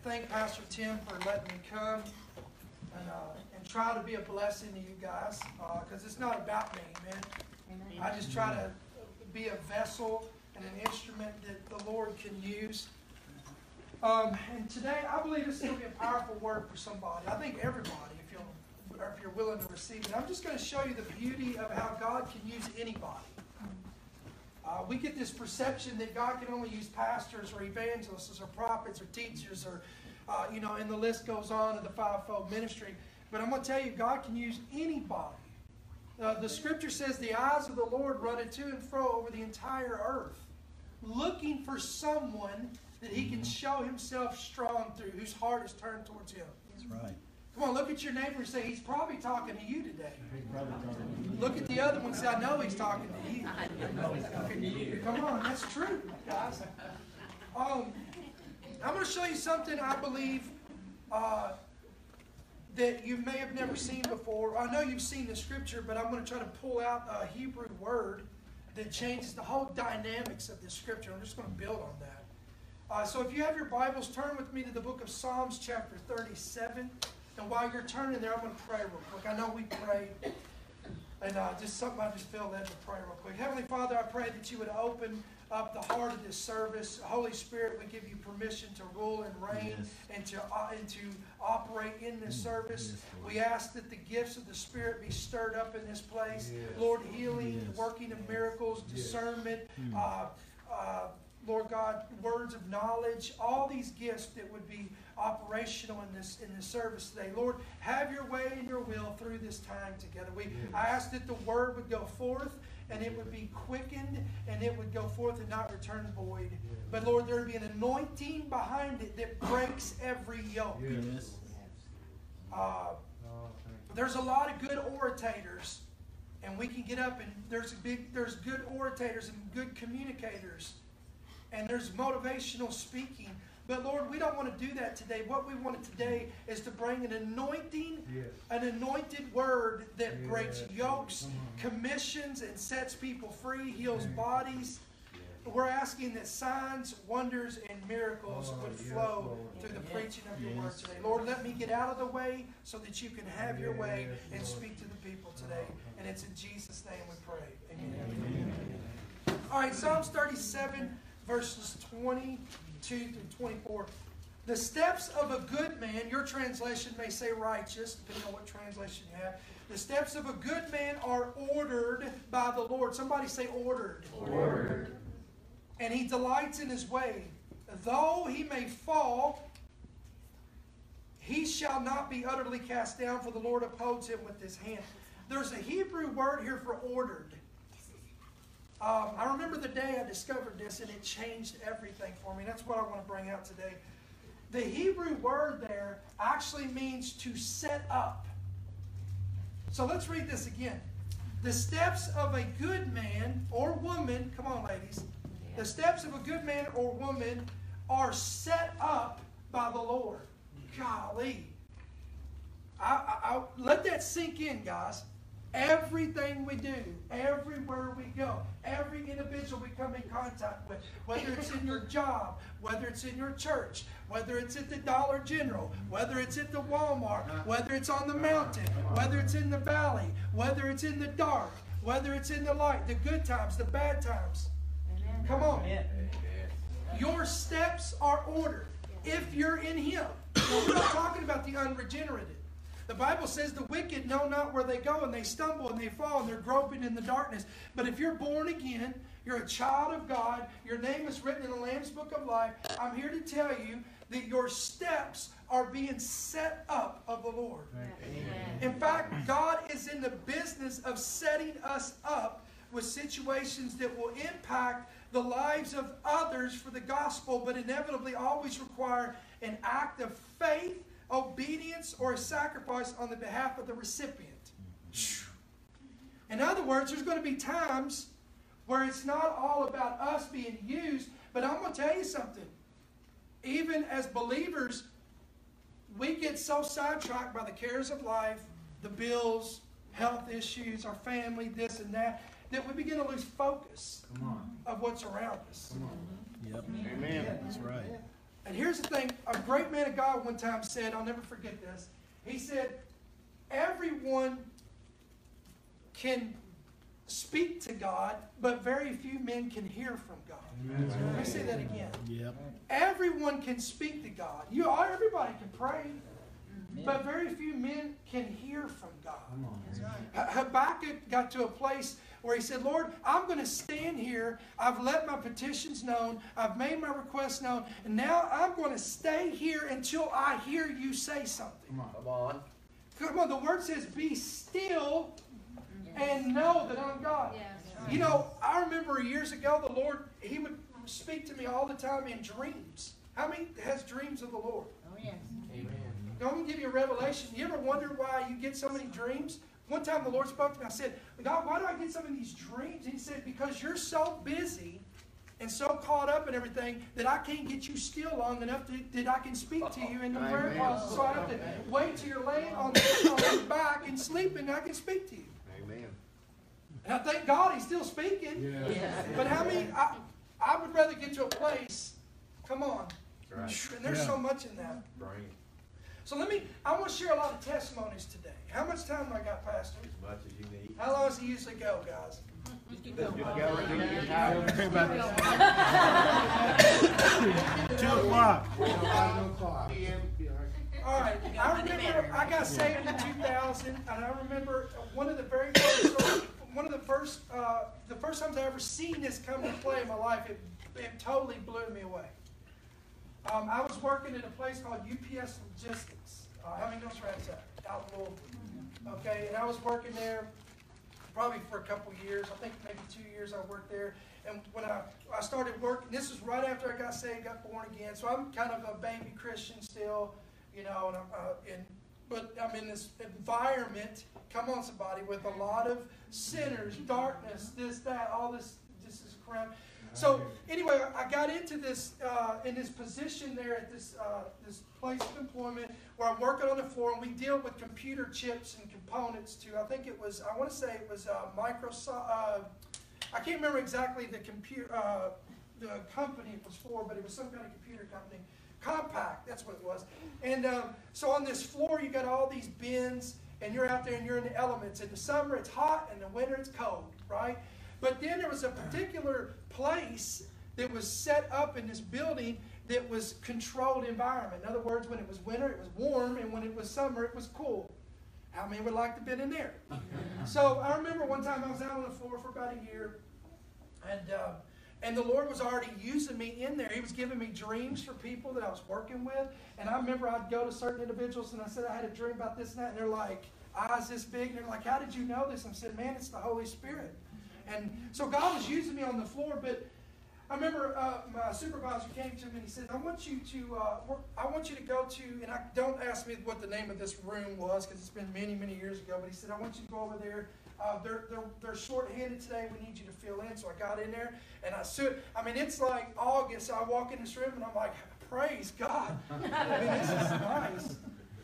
thank Pastor Tim for letting me come and try to be a blessing to you guys, because it's not about me, man. I just try to be a vessel and an instrument that the Lord can use. And today, I believe it's going to be a powerful word for somebody. I think everybody, if you're willing to receive it. I'm just going to show you the beauty of how God can use anybody. We get this perception that God can only use pastors or evangelists or prophets or teachers or, and the list goes on of the fivefold ministry. But I'm going to tell you, God can use anybody. The scripture says the eyes of the Lord run to and fro over the entire earth, looking for someone that He can show Himself strong through, whose heart is turned towards Him. That's right. Come on, look at your neighbor and say, he's probably talking to you today. Look at the other one and say, I know he's talking to you. Come on, that's true, guys. I'm going to show you something I believe that you may have never seen before. I know you've seen the scripture, but I'm going to try to pull out a Hebrew word that changes the whole dynamics of this scripture. I'm just going to build on that. So if you have your Bibles, turn with me to the book of Psalms chapter 37. And while you're turning there, I'm going to pray real quick. I know we prayed, and just something I just feel led to pray real quick. Heavenly Father, I pray that you would open up the heart of this service. Holy Spirit, we give you permission to rule and reign and to operate in this service. We ask that the gifts of the Spirit be stirred up in this place. Lord, healing, working of miracles, discernment, Lord God, words of knowledge, all these gifts that would be operational in this service today. Lord, have your way and your will through this time together. I ask that the word would go forth and it would be quickened and it would go forth and not return void. But Lord, there would be an anointing behind it that breaks every yoke. There's a lot of good orators, and we can get up and there's good orators and good communicators. And there's motivational speaking. But Lord, we don't want to do that today. What we want today is to bring an anointing, an anointed word that breaks yokes, commissions, and sets people free, heals bodies. We're asking that signs, wonders, and miracles would flow through the preaching of your word today. Lord, let me get out of the way so that you can have your way and speak to the people today. And it's in Jesus' name we pray. Amen. All right, Psalms 37. Verses 22 through 24. The steps of a good man, your translation may say righteous, depending on what translation you have. The steps of a good man are ordered by the Lord. Somebody say ordered. Ordered. And he delights in his way. Though he may fall, he shall not be utterly cast down, for the Lord upholds him with his hand. There's a Hebrew word here for ordered. I remember the day I discovered this, and it changed everything for me. That's what I want to bring out today. The Hebrew word there actually means to set up. So let's read this again. The steps of a good man or woman, come on ladies, the steps of a good man or woman are set up by the Lord. Golly. I let that sink in, guys. Everything we do, everywhere we go, every individual we come in contact with, whether it's in your job, whether it's in your church, whether it's at the Dollar General, whether it's at the Walmart, whether it's on the mountain, whether it's in the valley, whether it's in the dark, whether it's in the light, the good times, the bad times. Amen. Come on. Amen. Your steps are ordered if you're in Him. Now, we're not talking about the unregenerated. The Bible says the wicked know not where they go, and they stumble and they fall and they're groping in the darkness. But if you're born again, you're a child of God, your name is written in the Lamb's Book of Life, I'm here to tell you that your steps are being set up of the Lord. Amen. In fact, God is in the business of setting us up with situations that will impact the lives of others for the gospel, but inevitably always require an act of faith, obedience, or a sacrifice on the behalf of the recipient. In other words, there's going to be times where it's not all about us being used, but I'm going to tell you something. Even as believers, we get so sidetracked by the cares of life, the bills, health issues, our family, this and that we begin to lose focus of what's around us. Yep. Amen. That's right. And here's the thing, a great man of God one time said, I'll never forget this. He said, everyone can speak to God, but very few men can hear from God. Amen. Let me say that again. Yep. Everyone can speak to God. Everybody can pray, but very few men can hear from God. Habakkuk got to a place where he said, Lord, I'm going to stand here. I've let my petitions known. I've made my requests known. And now I'm going to stay here until I hear you say something. Come on. Come on, the word says, be still and know that I'm God. You know, I remember years ago, the Lord, He would speak to me all the time in dreams. How many has dreams of the Lord? Oh, yes. Amen. I'm going to give you a revelation. You ever wonder why you get so many dreams? One time the Lord spoke to me. I said, God, why do I get so many of these dreams? And He said, because you're so busy and so caught up in everything that I can't get you still long enough that I can speak to you in the prayer closet. So I have to wait till you're laying on your back and sleeping and I can speak to you. Amen. And I thank God He's still speaking. Yeah. But how many, I would rather get to a place, come on. Right. And there's so much in that. Right. So I want to share a lot of testimonies today. How much time do I got, Pastor? As much as you need. How long does it usually go, guys? Just go right to your house. 2 o'clock. All right. I remember I got saved in 2000, and I remember one of the first times I ever seen this come to play in my life, it totally blew me away. I was working at a place called UPS Logistics. How many knows where that's at? Out in Louisville. Okay, and I was working there probably for a couple years. I think maybe 2 years I worked there. And when I started working, this was right after I got saved, got born again. So I'm kind of a baby Christian still, you know. But I'm in this environment. Come on, somebody, with a lot of sinners, darkness, this, that, all this. This is crap. So anyway, I got into this in this position there at this place of employment where I'm working on the floor, and we deal with computer chips and components too. I think it was, I want to say it was Microsoft. I can't remember exactly the company it was for, but it was some kind of computer company. Compaq, that's what it was. And so on this floor, you got all these bins, and you're out there and you're in the elements. In the summer, it's hot, and in the winter, it's cold, right? But then there was a particular place that was set up in this building that was controlled environment. In other words, when it was winter, it was warm, and when it was summer, it was cool. How many would like to have been in there? So I remember one time I was out on the floor for about a year, and the Lord was already using me in there. He was giving me dreams for people that I was working with, and I remember I'd go to certain individuals, and I said I had a dream about this and that, and they're like, eyes this big, and they're like, how did you know this? I said, man, it's the Holy Spirit. And so God was using me on the floor, but I remember my supervisor came to me and he said, I want you to go to, and don't ask me what the name of this room was because it's been many, many years ago, but he said, I want you to go over there. They're short-handed today. We need you to fill in. So I got in there, and it's like August. So I walk in this room, and I'm like, praise God. This is nice.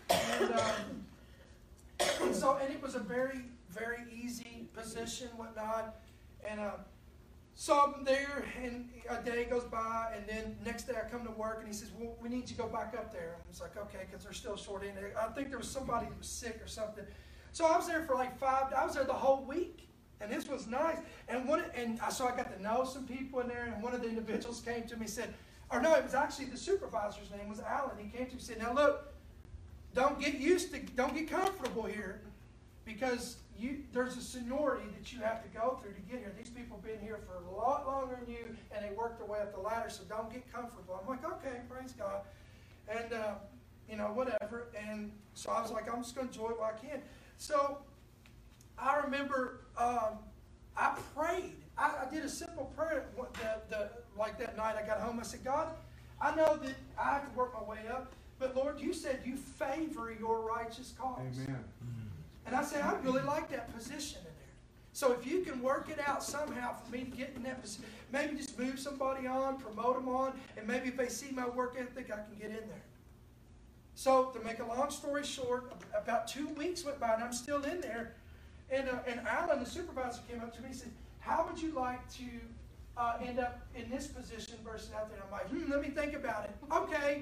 And it was a very, very easy position, whatnot. And so I'm there, and a day goes by, and then next day I come to work, and he says, well, we need you to go back up there. I was like, okay, because they're still short-handed. I think there was somebody that was sick or something. So I was there for like I was there the whole week, and this was nice. So I got to know some people in there, and one of the individuals came to me and said, it was actually the supervisor's name was Alan. He came to me and said, now look, don't get comfortable here, because there's a seniority that you have to go through to get here. These people have been here for a lot longer than you, and they worked their way up the ladder, so don't get comfortable. I'm like, okay, praise God. And, whatever. And so I was like, I'm just going to enjoy it while I can. So I remember I prayed. I did a simple prayer like that night I got home. I said, God, I know that I have to work my way up, but Lord, you said you favor your righteous cause. Amen. And I said, I really like that position in there. So if you can work it out somehow for me to get in that position, maybe just move somebody on, promote them on, and maybe if they see my work ethic, I can get in there. So to make a long story short, about 2 weeks went by, and I'm still in there. And Alan, the supervisor, came up to me and said, how would you like to end up in this position versus out there? I'm like, let me think about it. Okay.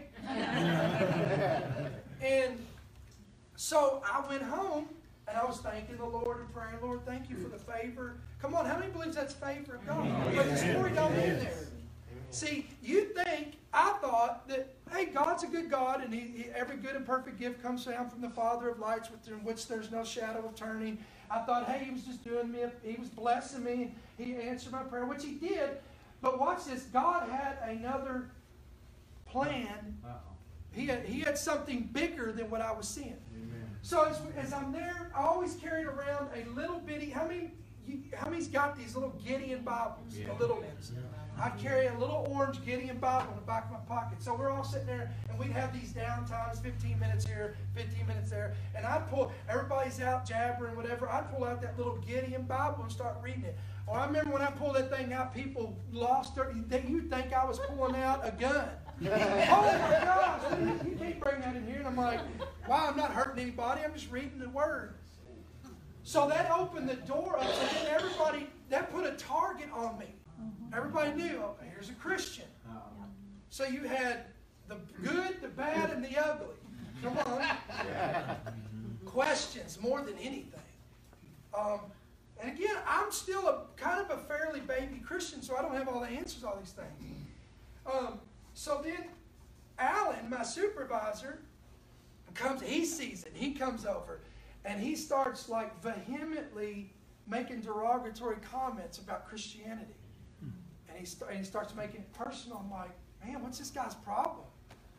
And so I went home, and I was thanking the Lord and praying, Lord, thank you for the favor. Come on, how many believes that's favor of God? But the story don't end there. See, I thought that, hey, God's a good God, and every good and perfect gift comes down from the Father of lights, in which there's no shadow of turning. I thought, hey, he was just doing me, he was blessing me, he answered my prayer, which he did. But watch this, God had another plan. He had something bigger than what I was seeing. Amen. So as I'm there, I always carried around a little bitty, how many's got these little Gideon Bibles, the little ones? I carry a little orange Gideon Bible in the back of my pocket. So we're all sitting there, and we'd have these downtimes, 15 minutes here, 15 minutes there. And I'd pull, everybody's out jabbering, whatever. I'd pull out that little Gideon Bible and start reading it. Or I remember when I pulled that thing out, people lost their, you'd think I was pulling out a gun. Oh my gosh, you can't bring that in here. And I'm like, wow, I'm not hurting anybody. I'm just reading the Word. So that opened the door up, and then everybody, that put a target on me. Everybody knew, oh, here's a Christian. So you had the good, the bad, and the ugly. Come on. Questions more than anything. And again, I'm still a kind of a fairly baby Christian, so I don't have all the answers to all these things. So then Alan, my supervisor, he sees it. He comes over, and he starts like vehemently making derogatory comments about Christianity. And he starts making it personal. I'm like, man, what's this guy's problem?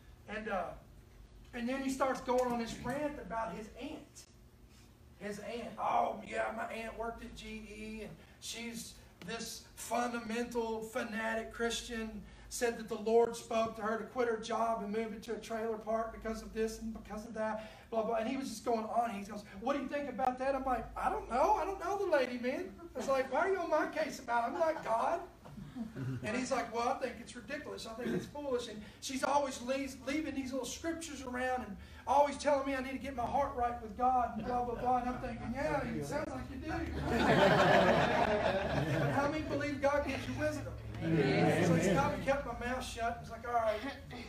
And then he starts going on this rant about his aunt. His aunt, oh yeah, my aunt worked at GE, and she's this fundamental, fanatic Christian, said that the Lord spoke to her to quit her job and move into a trailer park because of this and because of that, blah, blah. And he was just going on. He goes, what do you think about that? I'm like, I don't know the lady, man. I was like, why are you on my case about it? I'm not God. And he's like, well, I think it's ridiculous. I think it's foolish. And she's always leaving these little scriptures around and always telling me I need to get my heart right with God and blah, blah, blah. And I'm thinking, yeah, it sounds like you do. But how many believe God gives you wisdom? So he stopped and kept my mouth shut. He's like, all right.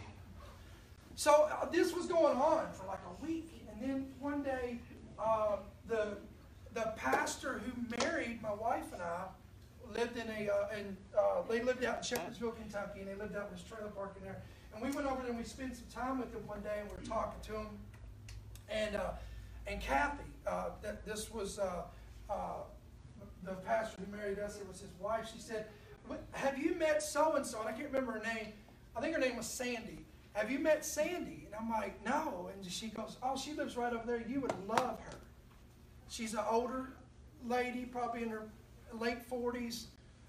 So this was going on for like a week. And then one day, the pastor who married my wife and I lived they lived out in Shepherdsville, Kentucky, and they lived out in this trailer park in there. And we went over there and we spent some time with them one day, and we were talking to them. And Kathy, this was the pastor who married us. It was his wife. She said, have you met so-and-so? And I can't remember her name. I think her name was Sandy. Have you met Sandy? And I'm like, no. And she goes, oh, she lives right over there. You would love her. She's an older lady, probably in her late 40s,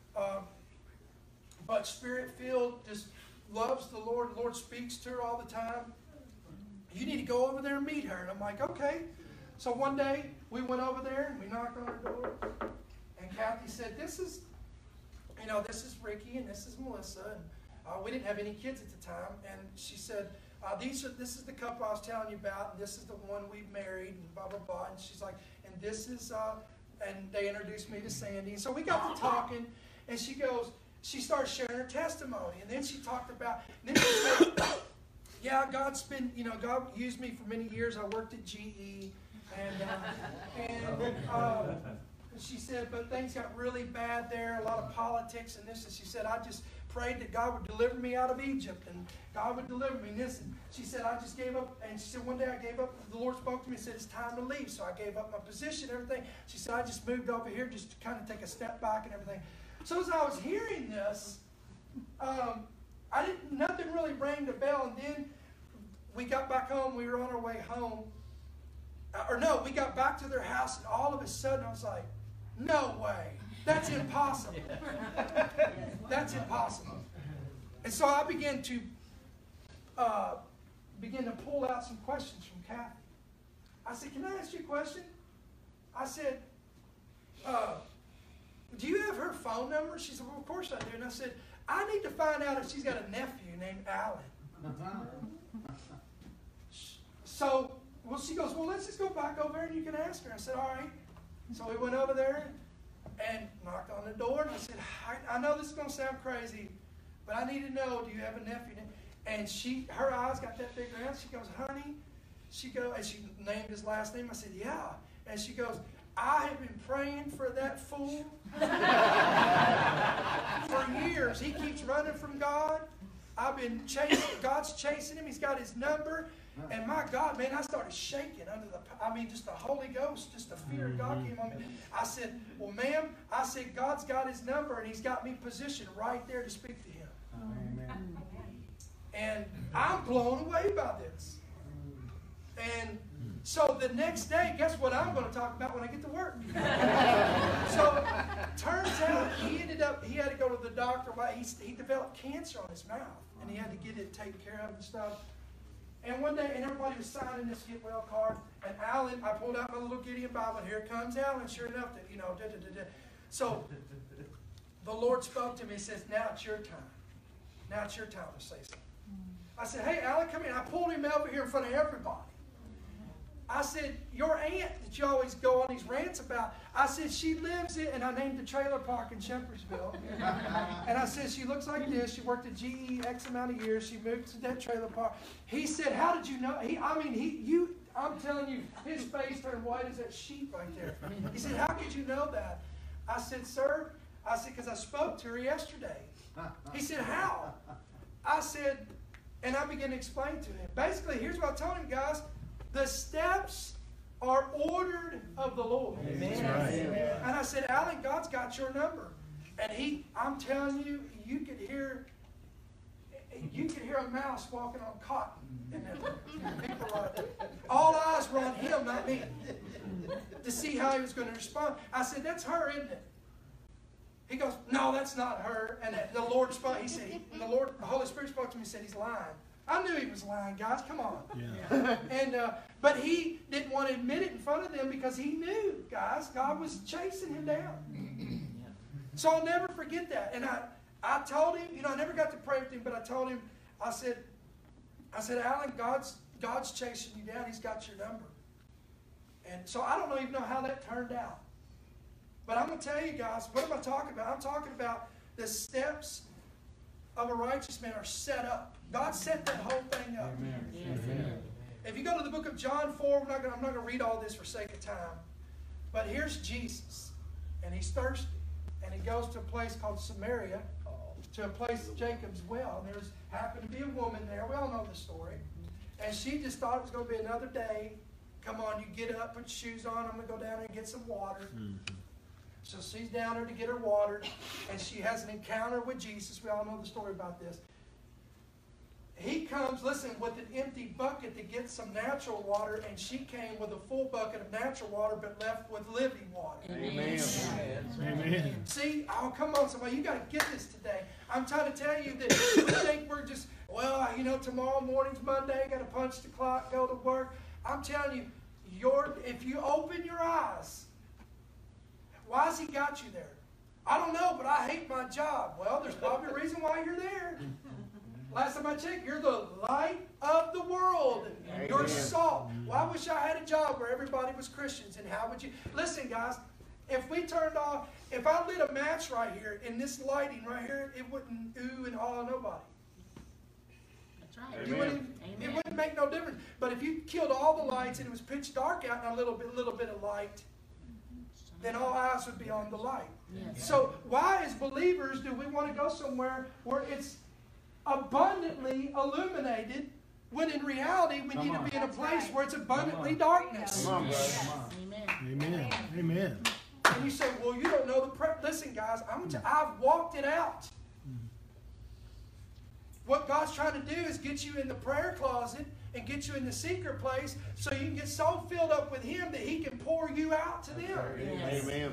but spirit-filled, just loves the Lord. The Lord speaks to her all the time. You need to go over there and meet her. And I'm like, okay. So one day, we went over there, and we knocked on her door. And Kathy said, this is Ricky, and this is Melissa. And we didn't have any kids at the time. And she said, this is the couple I was telling you about, and this is the one we've married, and blah, blah, blah. And she's like, and this is... and they introduced me to Sandy. And so we got to talking, and she started sharing her testimony. And then she talked about, then she said, yeah, God used me for many years. I worked at GE. And she said, but things got really bad there, a lot of politics and this. And she said, I just prayed that God would deliver me out of Egypt, and God would deliver me. And this. And she said, I just gave up. And she said, one day I gave up. The Lord spoke to me and said, it's time to leave. So I gave up my position and everything. She said, I just moved over here just to kind of take a step back and everything. So as I was hearing this, nothing really rang the bell. And then we got back home. We were on our way home. We got back to their house, and all of a sudden I was like, no way. That's impossible. That's impossible. And so I began to pull out some questions from Kathy. I said, can I ask you a question? I said, do you have her phone number? She said, well, of course I do. And I said, I need to find out if she's got a nephew named Alan. So, she goes, well, let's just go back over there and you can ask her. I said, all right. So we went over there, and knocked on the door, and I said, I know this is going to sound crazy, but I need to know, do you have a nephew? And her eyes got that big around. She goes, honey, and she named his last name. I said, yeah. And she goes, I have been praying for that fool for years. He keeps running from God. I've been chasing, God's chasing him. He's got his number. And my God, man, I started shaking just the Holy Ghost, just the fear of God came on me. I said, well, ma'am, I said, God's got his number, and he's got me positioned right there to speak to him. Amen. And I'm blown away by this. And so the next day, guess what I'm going to talk about when I get to work? So turns out he had to go to the doctor. He developed cancer on his mouth, and he had to get it taken care of and stuff. And one day, and everybody was signing this get well card, and Alan, I pulled out my little Gideon Bible, and here comes Alan, sure enough, So the Lord spoke to me and says, now it's your time. Now it's your time to say something. I said, hey, Alan, come here. I pulled him over here in front of everybody. I said, your aunt that you always go on these rants about, I said, she lives in, and I named the trailer park in Shepherdsville. And I said, she looks like this. She worked at GE X amount of years. She moved to that trailer park. He said, how did you know? I'm telling you, his face turned white as that sheet right there. He said, how could you know that? I said, sir, because I spoke to her yesterday. He said, how? I said, and I began to explain to him. Basically, here's what I told him, guys. The steps are ordered of the Lord. Amen. Right. And I said, Alan, God's got your number. And I'm telling you, you could hear a mouse walking on cotton. And people were like, all eyes were on him, not me, to see how he was going to respond. I said, that's her, isn't it? He goes, no, that's not her. And the Lord spoke. He said, the Holy Spirit spoke to me and said, he's lying. I knew he was lying, guys. Come on. Yeah. But he didn't want to admit it in front of them because he knew, guys, God was chasing him down. So I'll never forget that. And I told him, I never got to pray with him, but I told him, I said, Alan, God's chasing you down. He's got your number. And so I don't even know how that turned out. But I'm going to tell you guys, what am I talking about? I'm talking about the steps of a righteous man are set up. God set that whole thing up. Amen. Amen. If you go to the book of John 4, I'm not going to read all this for sake of time. But here's Jesus. And he's thirsty. And he goes to a place called Samaria, to a place, Jacob's well. And there's happened to be a woman there. We all know the story. And she just thought it was going to be another day. Come on, you get up, put your shoes on. I'm going to go down there and get some water. Mm-hmm. So she's down there to get her water, and she has an encounter with Jesus. We all know the story about this. He comes, listen, with an empty bucket to get some natural water, and she came with a full bucket of natural water, but left with living water. Amen. Amen. See, oh, come on, somebody, you got to get this today. I'm trying to tell you that we think we're just, tomorrow morning's Monday, got to punch the clock, go to work. I'm telling you, if you open your eyes, why has he got you there? I don't know, but I hate my job. Well, there's probably a reason why you're there. Last time I checked, you're the light of the world. You're salt. Well, I wish I had a job where everybody was Christians. And how would you? Listen, guys, if we turned off, if I lit a match right here, in this lighting right here, it wouldn't ooh and awe nobody. That's right. It wouldn't make no difference. But if you killed all the lights and it was pitch dark out and a little bit of light, then all eyes would be on the light. Yes. So why, as believers, do we want to go somewhere where it's abundantly illuminated, when in reality we need to be in a place where it's abundantly darkness? Come on, brother. Amen. Amen. And you say, well, you don't know listen, guys, I've walked it out. What God's trying to do is get you in the prayer closet and get you in the secret place so you can get so filled up with Him that He can pour you out to them. Yes. Amen.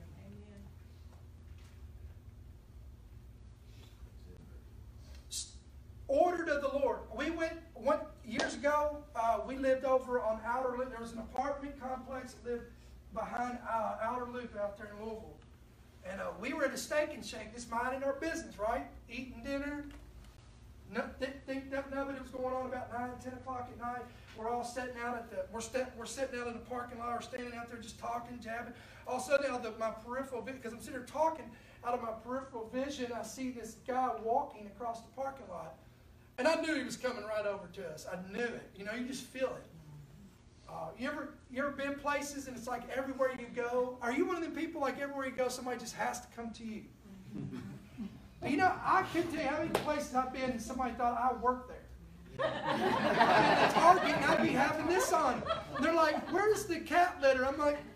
Ordered of the Lord. We went years ago. We lived over on Outer Loop. There was an apartment complex that lived behind Outer Loop out there in Louisville. And we were at a Steak and Shake, just minding our business, right? Eating dinner. Think nothing of it was going on about 9, 10 o'clock at night. we're all sitting out at we're sitting out in the parking lot, we're standing out there just talking, jabbing. All of a sudden, out of my peripheral vision, because I'm sitting there talking, out of my peripheral vision, I see this guy walking across the parking lot. And I knew he was coming right over to us. I knew it. You know, you just feel it. You ever been places and it's like everywhere you go? Are you one of the people like everywhere you go, somebody just has to come to you? You know, I couldn't tell you how many places I've been and somebody thought I worked there. I've been at Target and I'd be having this on. And they're like, "Where's the cat litter?" I'm like,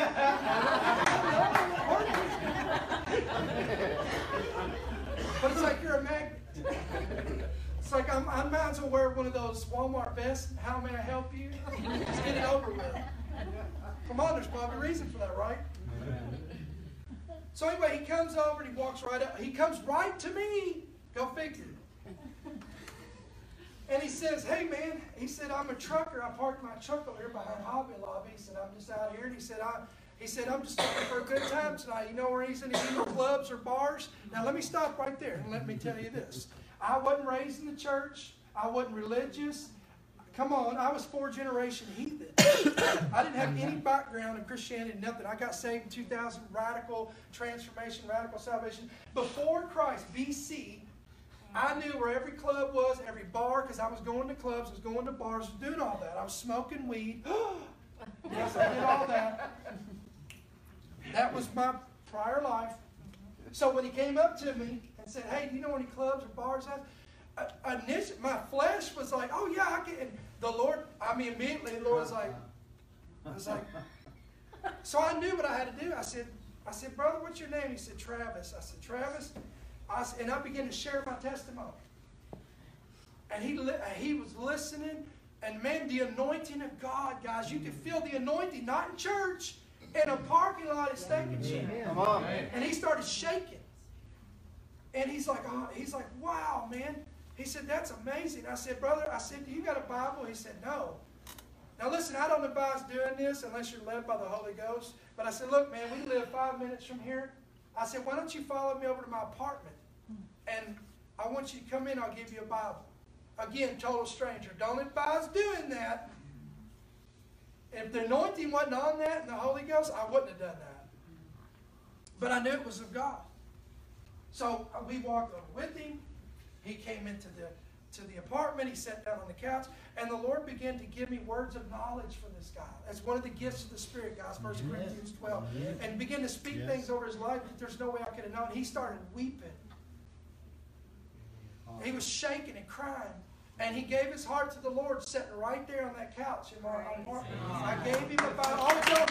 but it's like you're a magnet. It's like I might as well wear one of those Walmart vests. How may I help you? Just get it over with. Come on, there's probably a reason for that, right? So anyway, he comes over and he walks right up. He comes right to me. Go figure. And he says, "Hey man," he said, "I'm a trucker. I parked my truck over here behind Hobby Lobby." He said, "I'm just out here." And he said, "I'm just looking for a good time tonight. You know where he's in any clubs or bars?" Now let me stop right there and let me tell you this. I wasn't raised in the church. I wasn't religious. Come on, I was 4th-generation heathen. I didn't have any background in Christianity, nothing. I got saved in 2000, radical transformation, radical salvation. Before Christ, BC, I knew where every club was, every bar, because I was going to clubs, I was going to bars, doing all that. I was smoking weed. Yes, I did all that. That was my prior life. So when he came up to me and said, "Hey, do you know any clubs or bars?" My flesh was like, "Oh yeah, I can." And the Lord, immediately the Lord was like, so I knew what I had to do. I said, "Brother, what's your name?" He said, "Travis." I said, "Travis?" And I began to share my testimony. And he was listening. And man, the anointing of God, guys, you could feel the anointing, not in church, in a parking lot at Steak and Shake. Come on. And he started shaking. And he's like, "Wow, man." He said, "That's amazing." I said, "Brother," I said, "Do you got a Bible?" He said, "No." Now listen, I don't advise doing this unless you're led by the Holy Ghost. But I said, "Look, man, we live 5 minutes from here." I said, "Why don't you follow me over to my apartment? And I want you to come in, I'll give you a Bible." Again, total stranger. Don't advise doing that. If the anointing wasn't on that and the Holy Ghost, I wouldn't have done that. But I knew it was of God. So we walked over with him. He came into the apartment. He sat down on the couch. And the Lord began to give me words of knowledge for this guy. That's one of the gifts of the Spirit, guys, 1 Corinthians 12. And began to speak things over his life that there's no way I could have known. He started weeping. He was shaking and crying. And he gave his heart to the Lord sitting right there on that couch in my apartment. I gave him about all the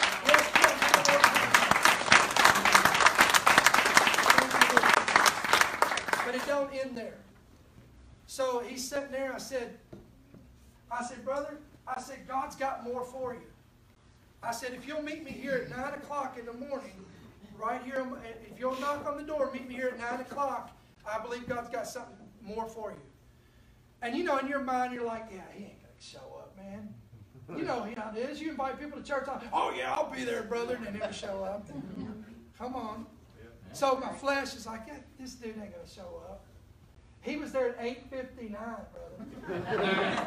But it don't end there. So he's sitting there. I said, "Brother," I said, "God's got more for you." I said, "If you'll meet me here at 9 o'clock in the morning, right here, if you'll knock on the door, meet me here at 9 o'clock, I believe God's got something more for you." And you know, in your mind, you're like, "Yeah, he ain't going to show up, man." You know how it is. You invite people to church, "Oh yeah, I'll be there, brother," and they never show up. Come on. So my flesh is like, "Yeah, this dude ain't going to show up." He was there at 8:59, brother.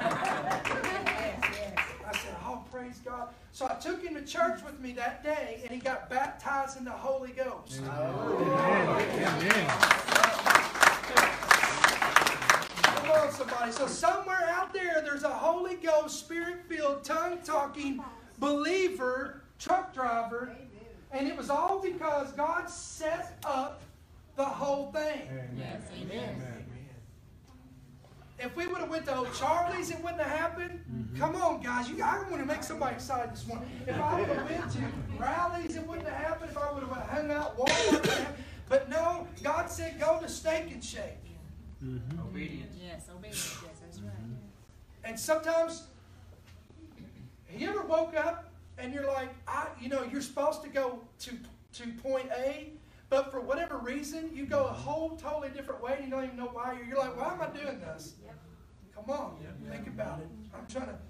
I said, "Oh, praise God." So I took him to church with me that day, and he got baptized in the Holy Ghost. Come on, somebody. So somewhere out there's a Holy Ghost, Spirit-filled, tongue-talking believer, truck driver, and it was all because God set up the whole thing. Yes, amen. If we would have went to old Charlie's, it wouldn't have happened. Come on, guys. I want to make somebody excited this morning. If I would have went to rallies, it wouldn't have happened. If I would have hung out, Walmart, it wouldn't have happened. But no, God said, "Go to Steak and Shake." Obedience. Yes, obedience. Yes, that's right. And sometimes, you ever woke up and you're like, you're supposed to go to point A, but for whatever reason, you go a whole totally different way and you don't even know why. You're like, "Why am I doing this?" Come on, think about it. I'm trying to...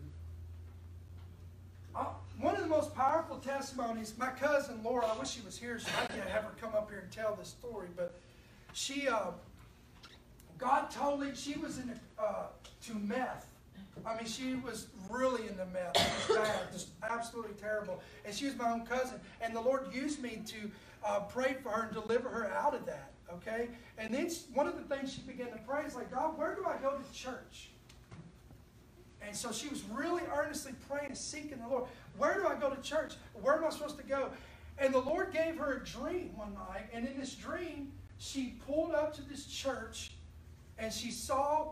One of the most powerful testimonies, my cousin Laura, I wish she was here so I could have her come up here and tell this story, but she, God totally, she was to meth. I mean, she was really in the mess. It was bad, just absolutely terrible. And she was my own cousin. And the Lord used me to pray for her and deliver her out of that, okay? And then one of the things she began to pray is like, God, where do I go to church? And so she was really earnestly praying and seeking the Lord. Where do I go to church? Where am I supposed to go? And the Lord gave her a dream one night. And in this dream, she pulled up to this church and she saw,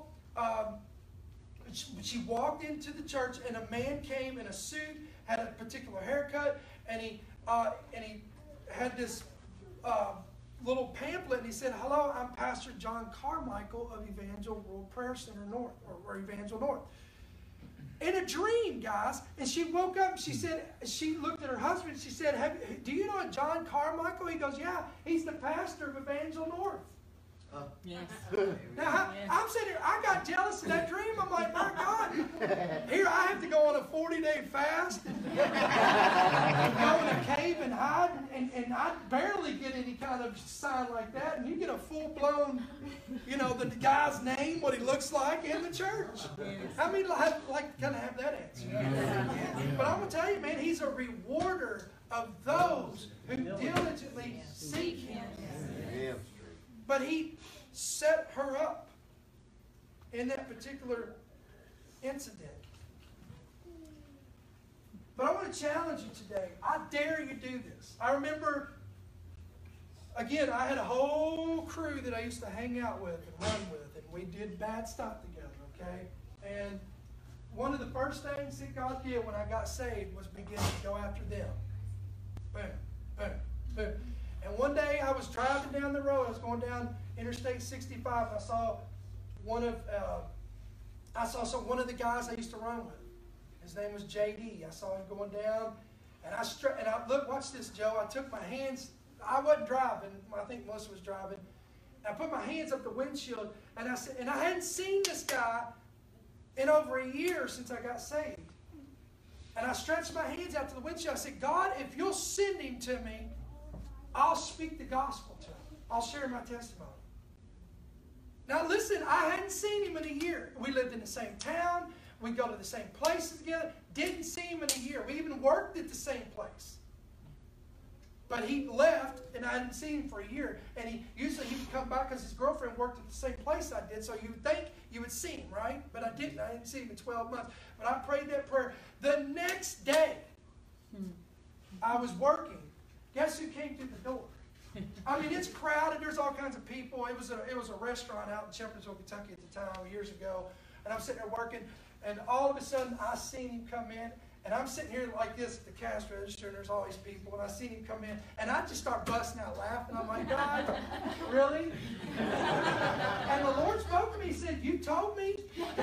she walked into the church and a man came in a suit, had a particular haircut, and he had this little pamphlet, and he said, "Hello, I'm Pastor John Carmichael of Evangel World Prayer Center North, or Evangel North." In a dream, guys, and she woke up and she said, she looked at her husband and she said, "Do you know John Carmichael?" He goes, "Yeah, he's the pastor of Evangel North." Yes. Now, I'm sitting here, I got jealous of that dream. I'm like, my God, here I have to go on a 40-day fast and go in a cave and hide, and I barely get any kind of sign like that. And you get a full-blown, the guy's name, what he looks like in the church. How many like kind of have that answer? But I'm going to tell you, man, he's a rewarder of those who diligently seek him. But he set her up in that particular incident. But I want to challenge you today. I dare you do this. I remember, again, I had a whole crew that I used to hang out with and run with, and we did bad stuff together, okay? And one of the first things that God did when I got saved was begin to go after them. Boom, boom, boom. And one day I was driving down the road. I was going down Interstate 65. And I saw one of the guys I used to run with. His name was JD. I saw him going down, and I look. Watch this, Joe. I took my hands. I wasn't driving. I think Melissa was driving. I put my hands up the windshield, and I said, and I hadn't seen this guy in over a year since I got saved. And I stretched my hands out to the windshield. I said, God, if you'll send him to me, I'll speak the gospel to him. I'll share my testimony. Now listen, I hadn't seen him in a year. We lived in the same town. We go to the same places together. Didn't see him in a year. We even worked at the same place. But he left, and I didn't see him for a year. And he would come back because his girlfriend worked at the same place I did. So you would think you would see him, right? But I didn't. I didn't see him in 12 months. But I prayed that prayer. The next day, I was working. Guess who came through the door? I mean, it's crowded. There's all kinds of people. It was a restaurant out in Shepherdsville, Kentucky at the time, years ago. And I'm sitting there working, and all of a sudden, I seen him come in. And I'm sitting here like this at the cash register, and there's all these people. And I seen him come in, and I just start busting out laughing. I'm like, God, really? And the Lord spoke to me. He said, "You told me."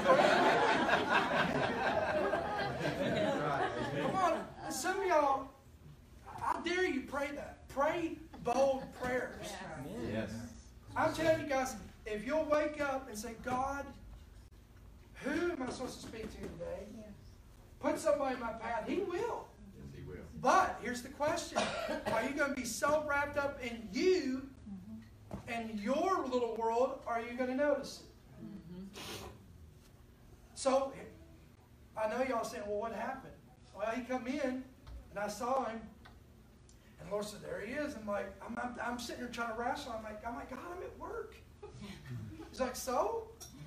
Come on. Some of y'all, I dare you pray that. Pray bold prayers. Yes. I'm telling you guys, if you'll wake up and say, God, who am I supposed to speak to today? Put somebody in my path. He will. Yes, he will. But here's the question. Are you going to be so wrapped up in you and your little world, or are you going to notice it? So, I know y'all saying, well, what happened? Well, he come in, and I saw him, and the Lord said, there he is. I'm sitting here trying to wrestle. I'm like, God, I'm at work. He's like, so?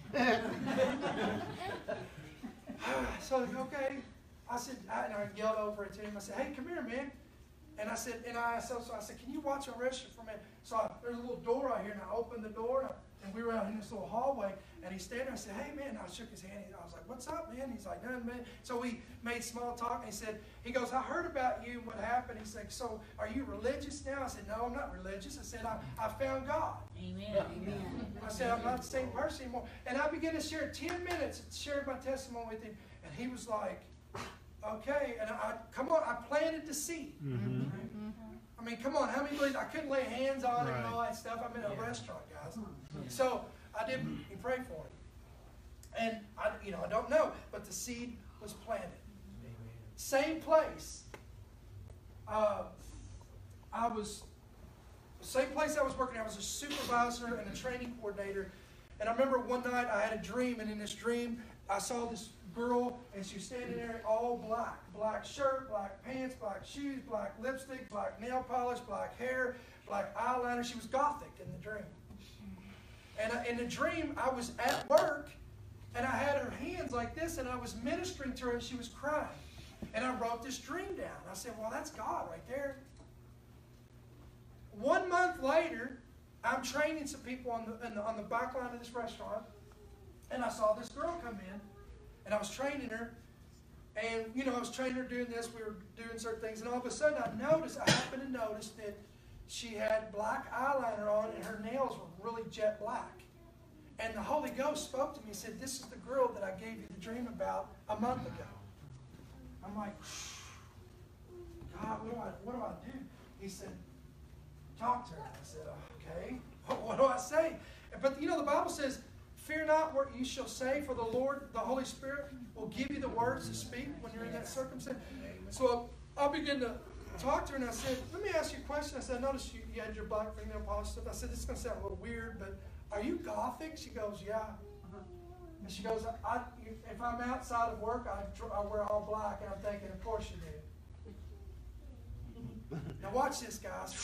So, okay. I said, and I yelled over it to him. I said, hey, come here, man. And I said, can you watch our register for a minute? So there's a little door out here, and I opened the door, and we were out in this little hallway, and he's standing there. I said, hey, man. And I shook his hand. I was like, what's up, man? He's like, nothing, man. So we made small talk, and he goes, I heard about you and what happened. He's like, so are you religious now? I said, no, I'm not religious. I said, I found God. Amen. I said, I'm not the same person anymore. And I began to share 10 minutes, shared my testimony with him, and he was like, okay. And I planted the seed. I mean, come on, how many believe I couldn't lay hands on him and all that stuff? I'm in a restaurant, guys. So I did pray for him. And I don't know, but the seed was planted. Same place. Same place I was working. I was a supervisor and a training coordinator. And I remember one night I had a dream, and in this dream, I saw this girl, and she was standing there all black. Black shirt, black pants, black shoes, black lipstick, black nail polish, black hair, black eyeliner. She was gothic in the dream. And in the dream, I was at work, and I had her hands like this, and I was ministering to her, and she was crying. And I wrote this dream down. I said, well, that's God right there. 1 month later, I'm training some people on the back line of this restaurant, and I saw this girl come in, and I was training her, and, I was training her doing this, we were doing certain things, and all of a sudden I happened to notice that she had black eyeliner on, and her nails were really jet black. And the Holy Ghost spoke to me and said, this is the girl that I gave you the dream about a month ago. I'm like, God, what do I do? He said, talk to her. I said, okay, what do I say? But the Bible says, fear not what you shall say, for the Lord, the Holy Spirit, will give you the words to speak when you're in that circumstance. So I began to talk to her, and I said, let me ask you a question. I said, I noticed you had your black fingernail polish stuff. I said, this is going to sound a little weird, but are you gothic? She goes, yeah. And she goes, if I'm outside of work, I wear all black. And I'm thinking, of course you do. Now watch this, guys.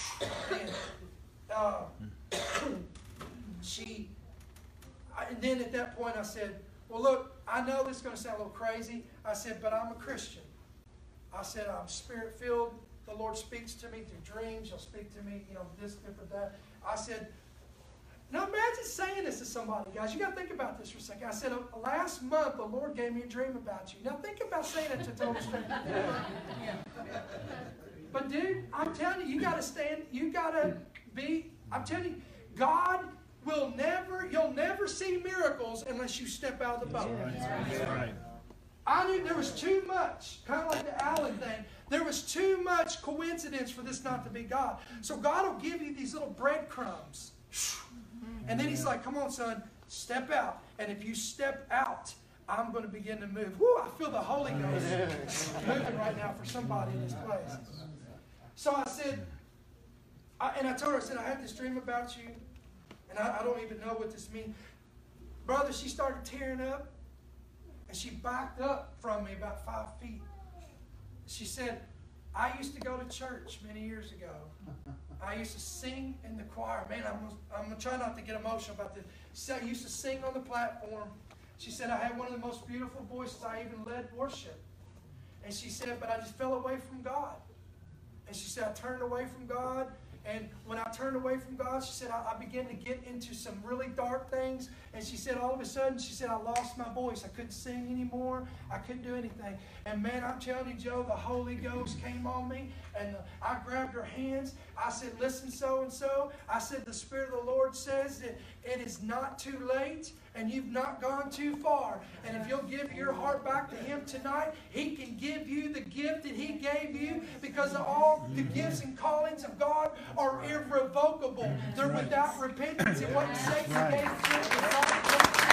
And then at that point I said, well, look, I know this is going to sound a little crazy. I said, but I'm a Christian. I said, I'm spirit-filled. The Lord speaks to me through dreams. He'll speak to me, this, different, that. I said, now imagine saying this to somebody, guys. You got to think about this for a second. I said, last month the Lord gave me a dream about you. Now think about saying it to a total stranger. But dude, I'm telling you, you got to stand. You got to be. I'm telling you, God will never. You'll never see miracles unless you step out of the boat. That's right. I knew there was too much, kind of like the Allen thing. There was too much coincidence for this not to be God. So God will give you these little breadcrumbs. And then He's like, come on, son, step out. And if you step out, I'm going to begin to move. Woo, I feel the Holy Ghost moving right now for somebody in this place. So I said, and I told her, I said, I had this dream about you, and I don't even know what this means. Brother, she started tearing up, and she backed up from me about 5 feet. She said, I used to go to church many years ago. I used to sing in the choir. Man, I'm going to try not to get emotional about this. She said, I used to sing on the platform. She said, I had one of the most beautiful voices. I even led worship. And she said, but I just fell away from God. And she said, I turned away from God. And when I turned away from God, she said, I began to get into some really dark things. And she said, all of a sudden, she said, I lost my voice. I couldn't sing anymore. I couldn't do anything. And man, I'm telling you, Joe, the Holy Ghost came on me. And I grabbed her hands. I said, listen, so-and-so. I said, the Spirit of the Lord says that it is not too late. And you've not gone too far. And if you'll give your heart back to Him tonight, He can give you the gift that He gave you, because all the gifts and callings of God are irrevocable. They're without repentance. And what Satan gave to us is not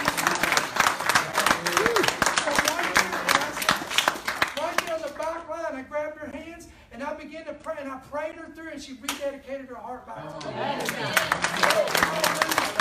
right there on the back line, I grabbed her hands and I began to pray, and I prayed her through, and she rededicated her heart back to me.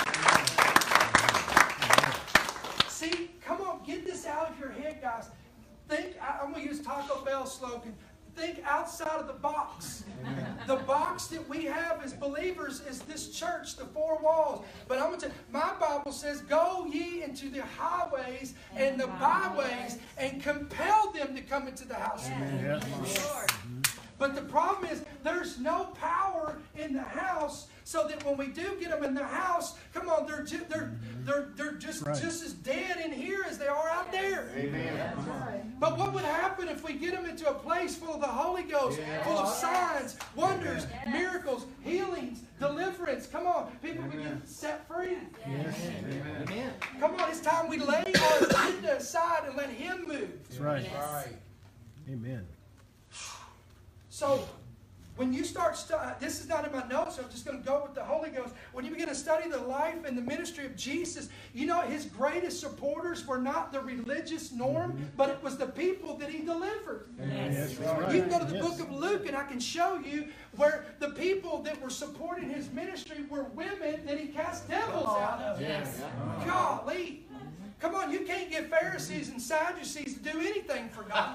See, come on, get this out of your head, guys. I'm going to use Taco Bell's slogan. Think outside of the box. The box that we have as believers is this church, the four walls. But I'm going to tell you, my Bible says, go ye into the highways and the byways and compel them to come into the house of God. But the problem is, there's no power in the house, so that when we do get them in the house, come on, they're just as dead in here as they are out there. Amen. But what would happen if we get them into a place full of the Holy Ghost, full of signs, wonders, miracles, healings, deliverance? Come on, people will get set free. Yes. Amen. Come on, it's time we lay our agenda aside and let Him move. That's right. Amen. So, when you start, this is not in my notes, so I'm just going to go with the Holy Ghost. When you begin to study the life and the ministry of Jesus, you know His greatest supporters were not the religious norm, but it was the people that He delivered. Yes, right. You can go to the book of Luke, and I can show you where the people that were supporting His ministry were women that He cast devils out of. Yes. Golly. Come on, you can't get Pharisees and Sadducees to do anything for God.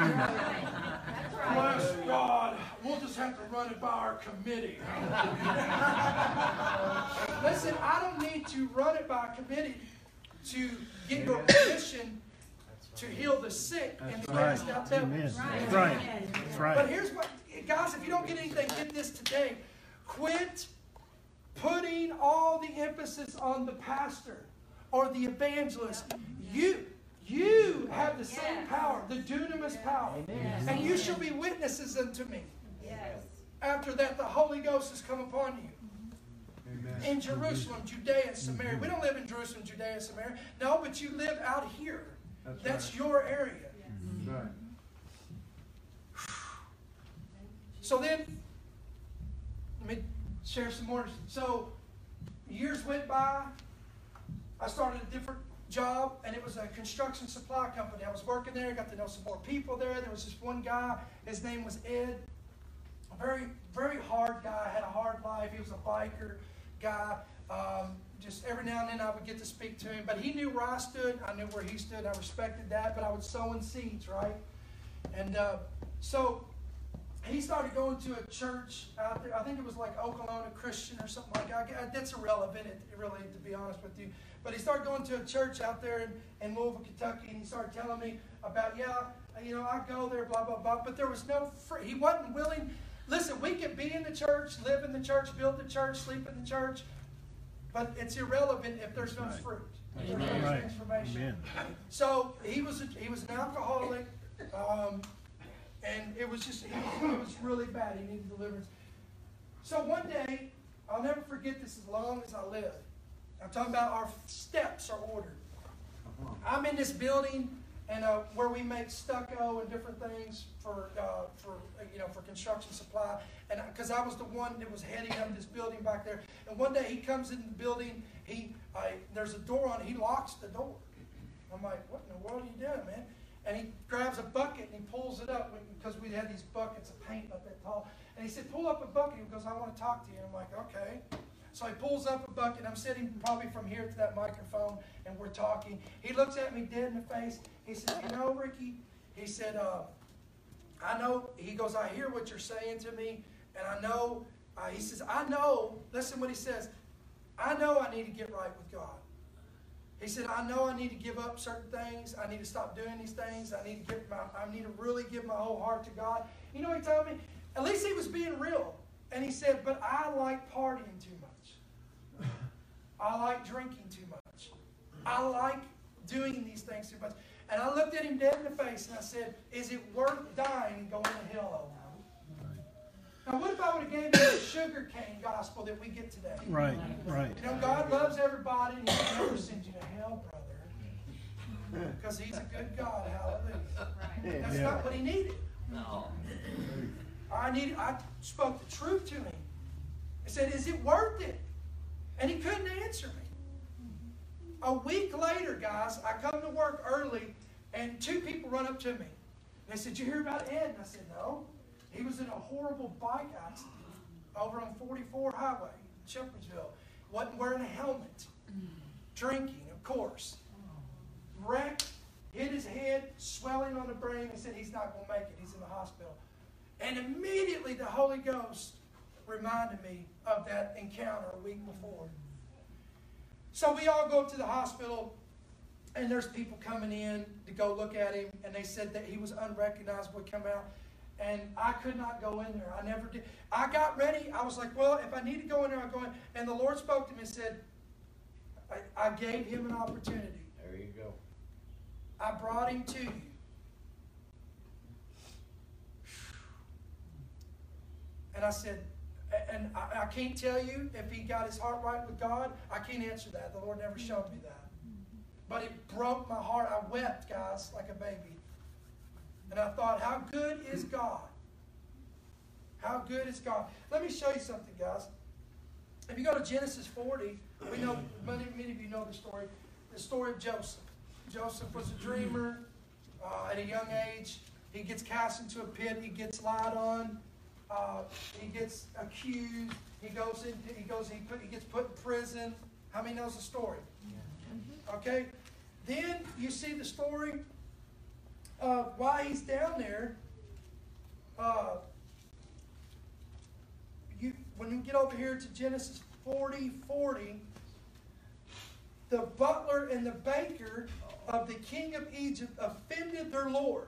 Bless God. We'll just have to run it by our committee. Listen, I don't need to run it by a committee to get your permission to heal the sick and to cast out devils. That's right. That's right. But here's what, guys, if you don't get anything, get this today. Quit putting all the emphasis on the pastor or the evangelist. You have the same power, the dunamis power. And you shall be witnesses unto me. After that, the Holy Ghost has come upon you. In Jerusalem, Judea, and Samaria. We don't live in Jerusalem, Judea, and Samaria. No, but you live out here. That's your area. Right. So then, let me share some more. So, years went by. I started a different job, and it was a construction supply company. I was working there, got to know some more people there. There was this one guy, his name was Ed. A very, very hard guy, had a hard life. He was a biker guy. Just every now and then I would get to speak to him. But he knew where I stood. I knew where he stood. I respected that. But I would sow in seeds, right? And so he started going to a church out there. I think it was like Oklahoma Christian or something like that. That's irrelevant, really, to be honest with you. But he started going to a church out there in Louisville, Kentucky, and he started telling me about, I go there, blah, blah, blah. But there was no free. He wasn't willing. Listen, we could be in the church, live in the church, build the church, sleep in the church, but it's irrelevant if there's no fruit. If there's no transformation. Amen. So he was an alcoholic, and it was really bad. He needed deliverance. So one day, I'll never forget this as long as I live. I'm talking about our steps are ordered. I'm in this building, and where we make stucco and different things for construction supply, and because I was the one that was heading up this building back there. And one day he comes in the building. There's a door on it. He locks the door. I'm like, what in the world are you doing, man? And he grabs a bucket and he pulls it up because we had these buckets of paint up that tall. And he said, pull up a bucket. He goes, I want to talk to you. And I'm like, okay. So he pulls up a bucket. I'm sitting probably from here to that microphone, and we're talking. He looks at me dead in the face. He said, Ricky, he said, I know, he goes, I hear what you're saying to me, and I know, he says, I know, listen what he says, I know I need to get right with God. He said, I know I need to give up certain things. I need to stop doing these things. I need to really give my whole heart to God. You know what he told me? At least he was being real. And he said, but I like partying too much. I like drinking too much. I like doing these things too much. And I looked at him dead in the face and I said, is it worth dying and going to hell over? Now, what if I would have gave you the sugar cane gospel that we get today? Right. You know, God loves everybody and He will never send you to hell, brother. Because He's a good God. Hallelujah. That's not what He needed. No. I spoke the truth to him. I said, is it worth it? And he couldn't answer me. A week later, guys, I come to work early, and two people run up to me. They said, you hear about Ed? And I said, no. He was in a horrible bike accident over on 44 Highway, Shepherdsville. Wasn't wearing a helmet. Drinking, of course. Wrecked, hit his head, swelling on the brain. They said, he's not going to make it. He's in the hospital. And immediately the Holy Ghost reminded me of that encounter a week before. So we all go to the hospital, and there's people coming in to go look at him, and they said that he was unrecognizable, would come out. And I could not go in there. I never did. I got ready. I was like, well, if I need to go in there, I'll go in. And the Lord spoke to me and said, I gave him an opportunity. There you go. I brought him to you. And I said, and I can't tell you if he got his heart right with God. I can't answer that. The Lord never showed me that. But it broke my heart. I wept, guys, like a baby. And I thought, how good is God? How good is God? Let me show you something, guys. If you go to Genesis 40, we know, many of you know the story of Joseph. Joseph was a dreamer at a young age. He gets cast into a pit. He gets lied on. He gets accused. He gets put in prison. How many knows the story? Okay? Then you see the story of why he's down there. When you get over here to Genesis 40:40, the butler and the baker of the king of Egypt offended their Lord.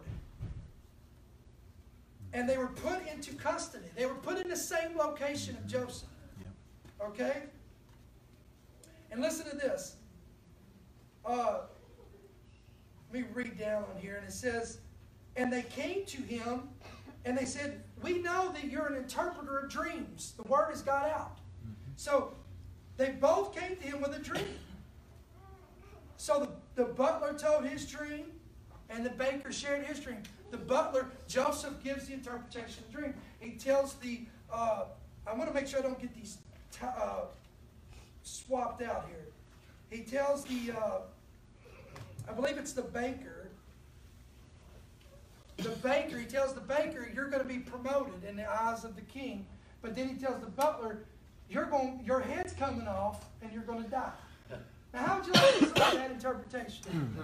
And they were put into custody. They were put in the same location of Joseph. Okay? And listen to this. Let me read down on here. And it says, and they came to him and they said, we know that you're an interpreter of dreams. The word has got out. So they both came to him with a dream. So the butler told his dream and the baker shared his dream. The butler, Joseph, gives the interpretation of the dream. He tells the, I want to make sure I don't get these swapped out here. He tells the, I believe it's the baker. He tells the baker, you're going to be promoted in the eyes of the king. But then he tells the butler, your head's coming off and you're going to die. Now, how would you like to say that interpretation?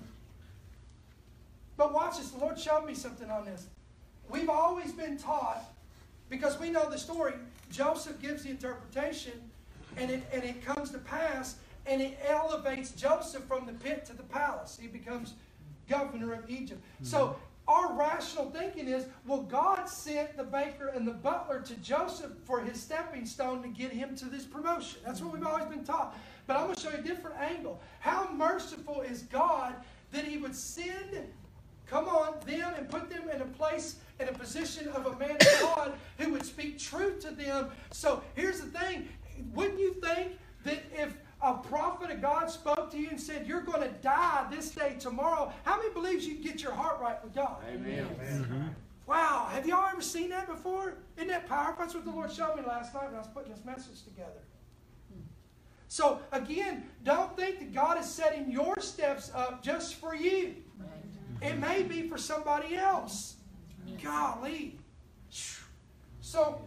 But watch this. The Lord showed me something on this. We've always been taught, because we know the story, Joseph gives the interpretation, and it comes to pass, and it elevates Joseph from the pit to the palace. He becomes governor of Egypt. So our rational thinking is, well, God sent the baker and the butler to Joseph for his stepping stone to get him to this promotion. That's what we've always been taught. But I'm going to show you a different angle. How merciful is God that he would send, them and put them in a place, in a position of a man of God who would speak truth to them. So here's the thing. Wouldn't you think that if a prophet of God spoke to you and said, you're going to die this day, tomorrow, how many believes you can get your heart right with God? Amen. Mm-hmm. Wow. Have y'all ever seen that before? Isn't that powerful? That's what the Lord showed me last night when I was putting this message together. So, again, don't think that God is setting your steps up just for you. It may be for somebody else. Golly. So,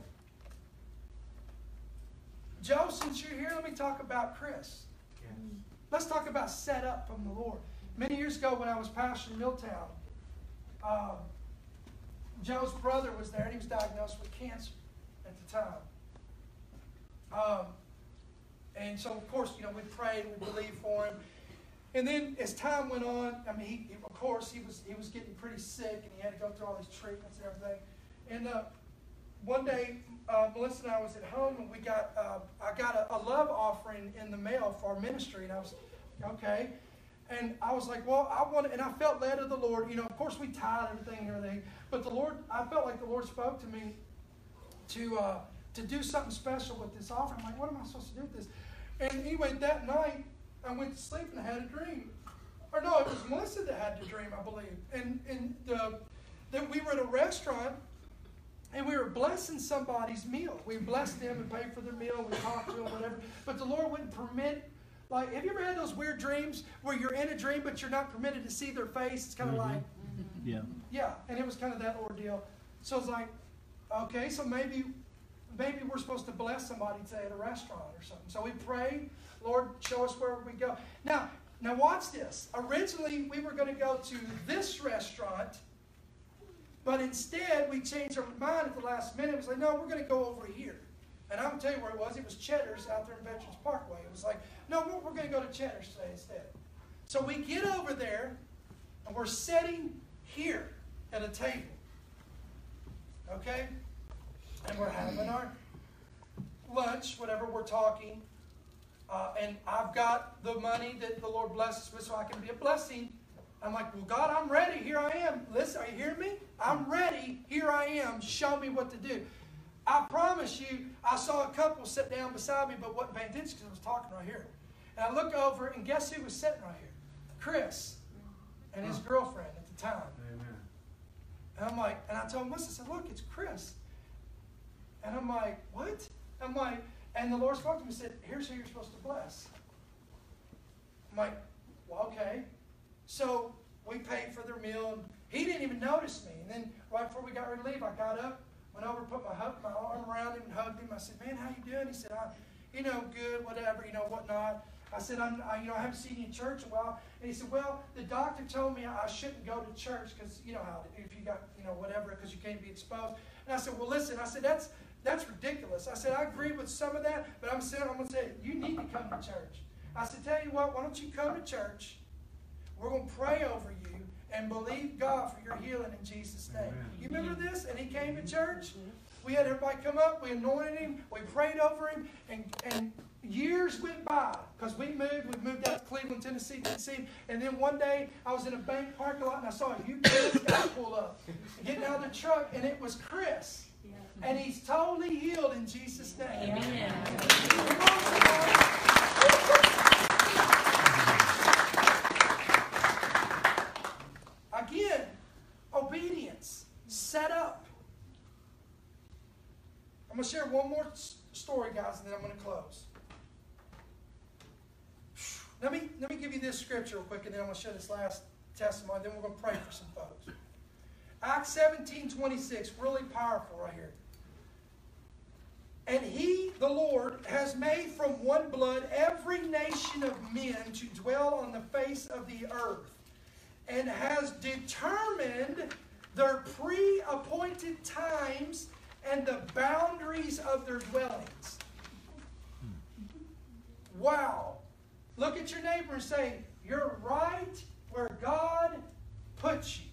Joe, since you're here, let me talk about Chris. Let's talk about set up from the Lord. Many years ago when I was pastoring Milltown, Joe's brother was there and he was diagnosed with cancer at the time. And so, of course, we prayed and we believed for him. And then as time went on, I mean, he was getting pretty sick and he had to go through all these treatments and everything. And one day, Melissa and I was at home and I got a love offering in the mail for our ministry. And I was, okay. And I was like, well, and I felt led of the Lord. Of course we tithe everything. But I felt like the Lord spoke to me to do something special with this offering. I'm like, what am I supposed to do with this? And anyway, that night, I went to sleep and I had a dream. Or no, it was Melissa that had the dream, I believe. And that we were at a restaurant and we were blessing somebody's meal. We blessed them and paid for their meal. We talked to them, whatever. But the Lord wouldn't permit. Like, have you ever had those weird dreams where you're in a dream but you're not permitted to see their face? It's kind of like, yeah. And it was kind of that ordeal. So it's like, okay, so maybe we're supposed to bless somebody, say, at a restaurant or something. So we prayed, Lord, show us where we go. Now watch this. Originally, we were going to go to this restaurant, but instead, we changed our mind at the last minute. It was like, no, we're going to go over here. And I'm going to tell you where it was. It was Cheddar's out there in Veterans Parkway. It was like, no, we're going to go to Cheddar's today instead. So we get over there, and we're sitting here at a table. Okay? And we're having our lunch, whatever, we're talking. And I've got the money that the Lord blesses with so I can be a blessing. I'm like, well, God, I'm ready. Here I am. Listen, are you hearing me? I'm ready. Here I am. Show me what to do. I promise you, I saw a couple sit down beside me, but wasn't paying attention because I was talking right here. And I look over, and guess who was sitting right here? Chris and his girlfriend at the time. Amen. And I'm like, and I told Melissa, I said, look, it's Chris. And I'm like, what? I'm like, and the Lord spoke to me and said, here's who you're supposed to bless. I'm like, well, okay. So we paid for their meal, and he didn't even notice me. And then right before we got ready to leave, I got up, went over, put my arm around him and hugged him. I said, man, how you doing? He said, good, whatever, whatnot. I said, I haven't seen you in church in a while. And he said, well, the doctor told me I shouldn't go to church because, you know how, if you got, you know, whatever, because you can't be exposed. And I said, well, listen, I said, that's ridiculous. I said, I agree with some of that, but I'm going to say, you need to come to church. I said, tell you what, why don't you come to church? We're going to pray over you and believe God for your healing in Jesus' name. Amen. You remember this? And he came to church. We had everybody come up. We anointed him. We prayed over him. And years went by because we moved out to Cleveland, Tennessee. And then one day I was in a bank parking lot and I saw a UPS guy pull up, getting out of the truck, and it was Chris. And he's totally healed in Jesus' name. Amen. Again, obedience, set up. I'm going to share one more story, guys, and then I'm going to close. Let me give you this scripture real quick, and then I'm going to share this last testimony. Then we're going to pray for some folks. Acts 17:26, really powerful right here. And he, the Lord, has made from one blood every nation of men to dwell on the face of the earth, and has determined their pre-appointed times and the boundaries of their dwellings. Wow. Look at your neighbor and say, you're right where God put you.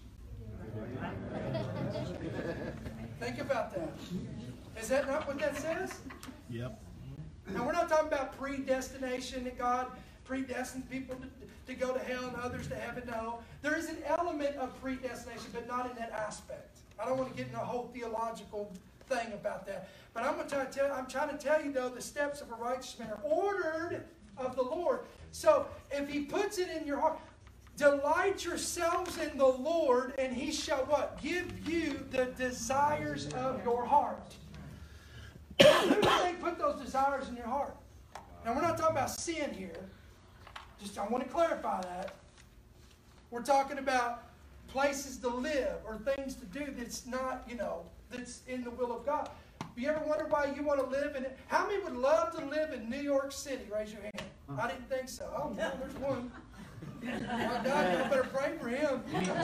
Think about that. Is that not what that says? Yep. Now, we're not talking about predestination, that God predestined people to go to hell and others to heaven. No. There is an element of predestination, but not in that aspect. I don't want to get in a whole theological thing about that. But I'm trying to tell you, though, the steps of a righteous man are ordered of the Lord. So, if he puts it in your heart, delight yourselves in the Lord, and he shall what? Give you the desires of your heart. Who do they put those desires in your heart? Now, we're not talking about sin here. I want to clarify that. We're talking about places to live or things to do that's not, that's in the will of God. You ever wonder why you want to live in it? How many would love to live in New York City? Raise your hand. I didn't think so. Oh, yeah, there's one. My God, y'all better pray for him.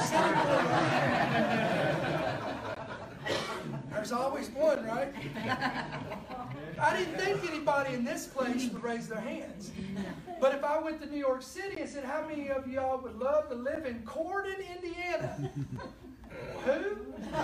There's always one, right? I didn't think anybody in this place would raise their hands. But if I went to New York City and said, how many of y'all would love to live in Corden, Indiana? Who?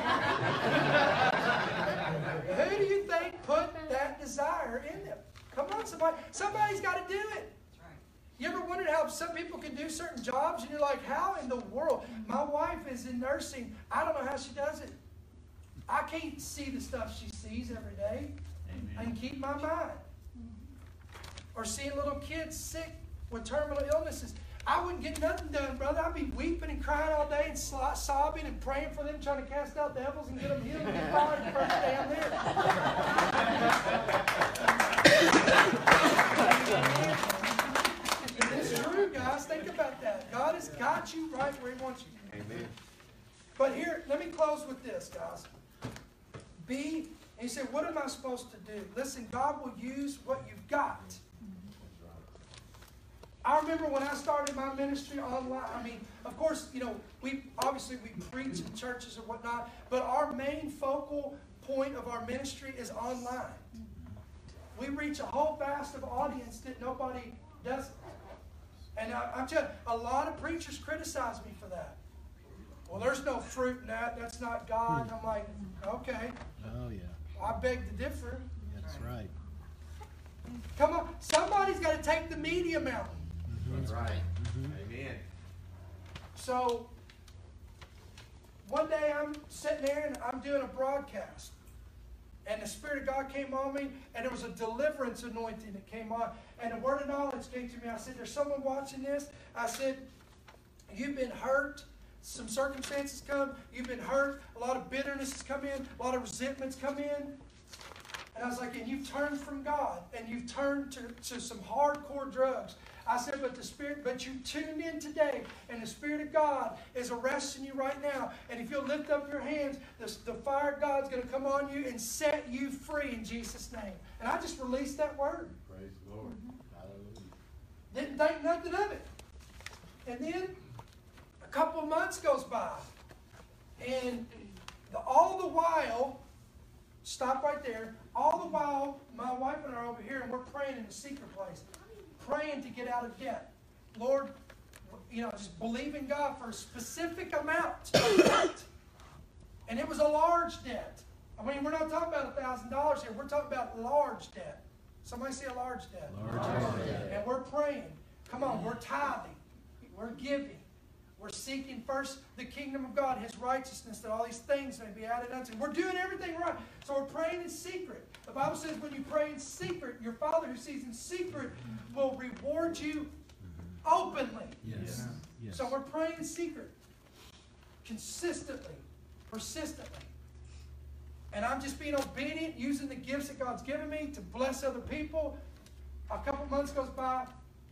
Who do you think put that desire in them? Come on, somebody's got to do it. You ever wondered how some people can do certain jobs and you're like, how in the world? My wife is in nursing. I don't know how she does it. I can't see the stuff she sees every day. Amen. And keep my mind. Or seeing little kids sick with terminal illnesses. I wouldn't get nothing done, brother. I'd be weeping and crying all day and sobbing and praying for them, trying to cast out devils and get them healed and get fired the first day I'm there. It's true, guys. Think about that. God has got you right where he wants you. Amen. But here, let me close with this, guys. And you say, what am I supposed to do? Listen, God will use what you've got. I remember when I started my ministry online, of course, we preach in churches or whatnot, but our main focal point of our ministry is online. We reach a whole vast of audience that nobody doesn't. And I'm telling you, a lot of preachers criticize me for that. Well, there's no fruit in that. That's not God. And I'm like, okay. Oh, yeah. I beg to differ. That's right. Come on. Somebody's got to take the medium out. That's right. Mm-hmm. Amen. So, one day I'm sitting there and I'm doing a broadcast. And the Spirit of God came on me, and there was a deliverance anointing that came on. And the word of knowledge came to me. I said, there's someone watching this. I said, you've been hurt. Some circumstances come. You've been hurt. A lot of bitterness has come in. A lot of resentments come in. And I was like, and you've turned from God. And you've turned to some hardcore drugs. I said, but you tuned in today, and the Spirit of God is arresting you right now. And if you'll lift up your hands, the fire of God's going to come on you and set you free in Jesus' name. And I just released that word. Praise the Lord. Hallelujah. Didn't think nothing of it. And then a couple of months goes by. And all the while, stop right there, all the while, my wife and I are over here and we're praying in the secret place. Praying to get out of debt. Lord, just believing God for a specific amount of debt. And it was a large debt. I mean, we're not talking about $1,000 here. We're talking about large debt. Somebody say a large debt. Large debt. And we're praying. Come on, we're tithing. We're giving. We're seeking first the kingdom of God, His righteousness, that all these things may be added unto. We're doing everything right. So we're praying in secret. The Bible says when you pray in secret, your Father who sees in secret will reward you openly. Yes. Yes. So we're praying in secret. Consistently. Persistently. And I'm just being obedient, using the gifts that God's given me to bless other people. A couple months goes by.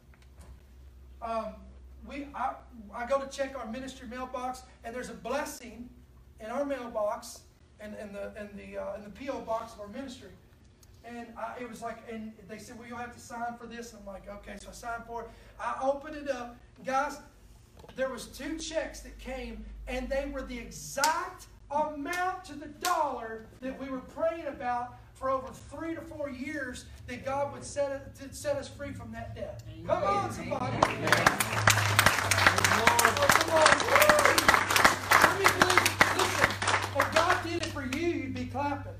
I go to check our ministry mailbox, and there's a blessing in our mailbox and in the P.O. box of our ministry. And it was like, and they said, well, you'll have to sign for this. And I'm like, okay, so I signed for it. I opened it up. Guys, there was 2 checks that came, and they were the exact amount to the dollar that we were praying about for over 3 to 4 years, that God would set us free from that debt. Come on, somebody. Listen, if God did it for you, you'd be clapping.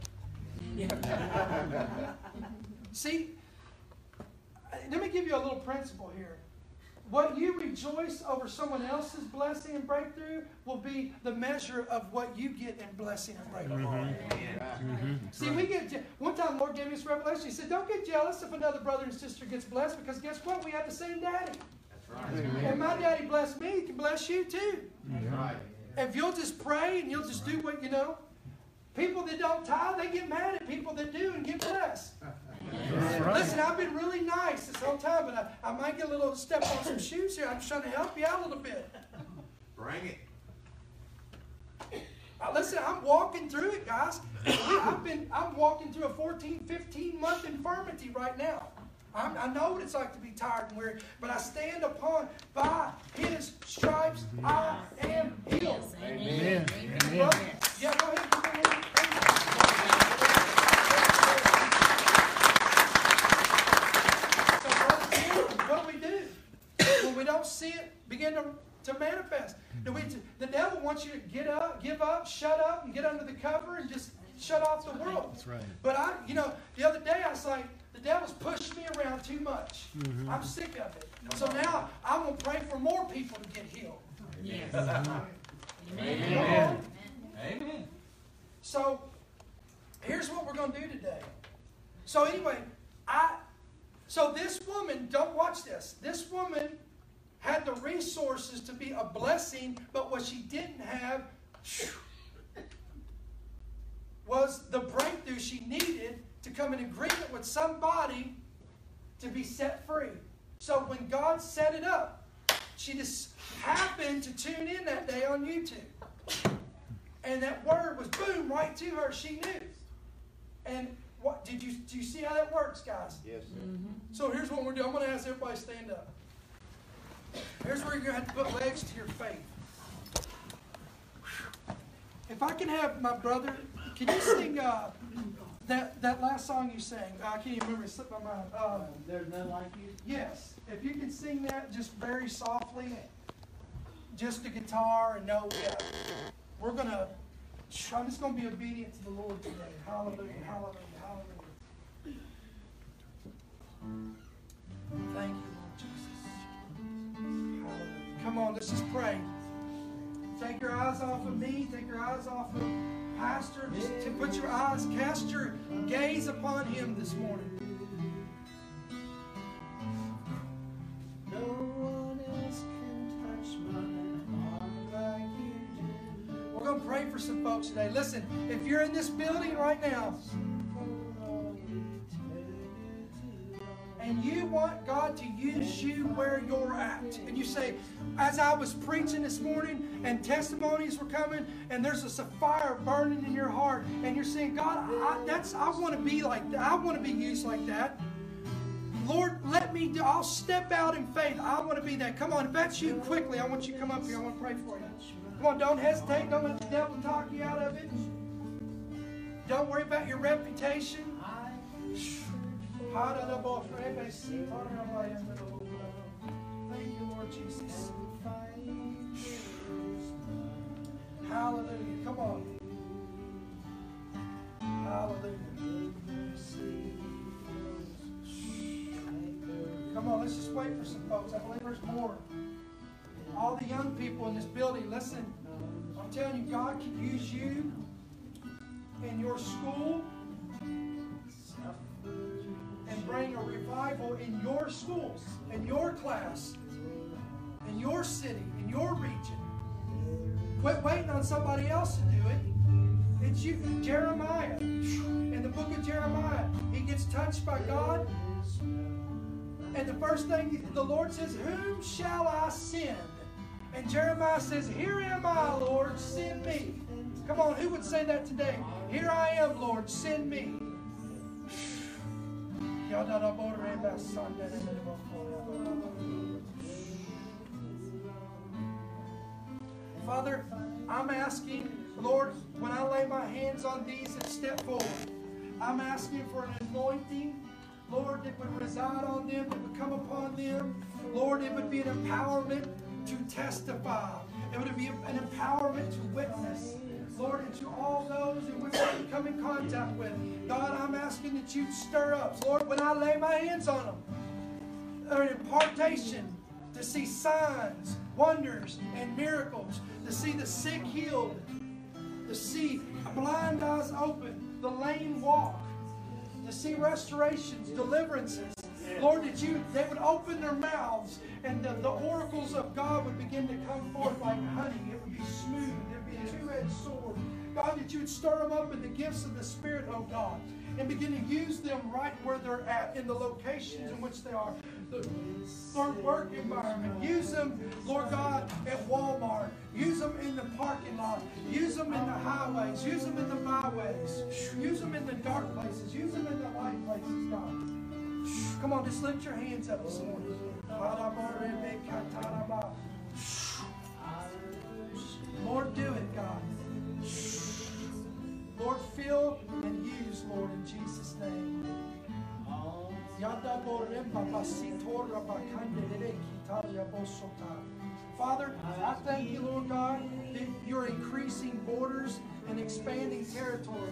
See, let me give you a little principle here. What you rejoice over someone else's blessing and breakthrough will be the measure of what you get in blessing and breakthrough. See, we get one time the Lord gave me this revelation. He said, don't get jealous if another brother and sister gets blessed, because guess what? We have the same daddy. That's right. And my daddy blessed me, he can bless you too. That's right. If you'll just pray and you'll just do what you know. People that don't tithe, they get mad at people that do and get blessed. Right. Listen, I've been really nice this whole time, but I might get a little step on some shoes here. I'm just trying to help you out a little bit. Bring it. Listen, I'm walking through it, guys. I'm walking through a 14, 15-month infirmity right now. I know what it's like to be tired and weary, but I stand by His stripes I am healed. Amen. Amen. Well, yeah, go ahead. What do we do when we don't see it begin to manifest? The devil wants you to give up, shut up, and get under the cover and just shut off the world. That's right. But the other day I was like, the devil's pushed me around too much. Mm-hmm. I'm sick of it. So now I'm going to pray for more people to get healed. Yes. Amen. Amen. So here's what we're going to do today. So anyway, so this woman, don't watch this. This woman had the resources to be a blessing, but what she didn't have was the breakthrough she needed to come in agreement with somebody to be set free. So when God set it up, she just happened to tune in that day on YouTube. And that word was boom right to her. She knew. And what do you see how that works, guys? Yes, sir. So here's what we're doing. I'm going to ask everybody to stand up. Here's where you're going to have to put legs to your faith. If I can have my brother, can you sing that last song you sang? I can't even remember. It slipped my mind. There's none like you. Yes. If you can sing that just very softly, just the guitar and no, I'm just going to be obedient to the Lord today. Hallelujah, hallelujah, hallelujah. Thank you, Lord Jesus. Hallelujah. Come on, let's just pray. Take your eyes off of me. Take your eyes off of Pastor. Just to put your eyes, cast your gaze upon him this morning. No one else can touch my heart like you do. We're going to pray for some folks today. Listen, if you're in this building right now and you want God to use you where you're at, and you say, as I was preaching this morning and testimonies were coming and there's a fire burning in your heart and you're saying, God, I want to be like that. I want to be used like that. Lord, I'll step out in faith. I want to be that. Come on, if that's you, quickly, I want you to come up here. I want to pray for you. Come on, don't hesitate. Don't let the devil talk you out of it. Don't worry about your reputation. Thank you, Lord Jesus. Hallelujah. Come on. Hallelujah. Come on, let's just wait for some folks. I believe there's more. All the young people in this building, listen. I'm telling you, God can use you in your school and bring a revival in your schools, in your class, in your city, in your region. Quit waiting on somebody else to do it. It's you. Jeremiah. In the book of Jeremiah, he gets touched by God. And the first thing the Lord says, whom shall I send? And Jeremiah says, here am I, Lord, send me. Come on, who would say that today? Here I am, Lord, send me. Father, I'm asking, Lord, when I lay my hands on these and step forward, I'm asking for an anointing, Lord, that would reside on them, that would come upon them. Lord, it would be an empowerment to testify. It would be an empowerment to witness. Lord, and to all those in which we come in contact with. God, I'm asking that you'd stir up. Lord, when I lay my hands on them, an impartation to see signs, wonders, and miracles, to see the sick healed, to see blind eyes open, the lame walk, to see restorations, deliverances. Lord, that they would open their mouths and the oracles of God would begin to come forth like honey. It would be smooth. It would be a two-edged sword. God, that you would stir them up in the gifts of the Spirit, oh God, and begin to use them right where they're at, in the locations in which they are. Their work environment. Use them, Lord God, at Walmart. Use them in the parking lot. Use them in the highways. Use them in the byways. Use them in the dark places. Use them in the light places, God. Come on, just lift your hands up this morning. Lord, do it, God. Lord, fill and use, Lord, in Jesus' name. Father, I thank you, Lord God, that you're increasing borders and expanding territory.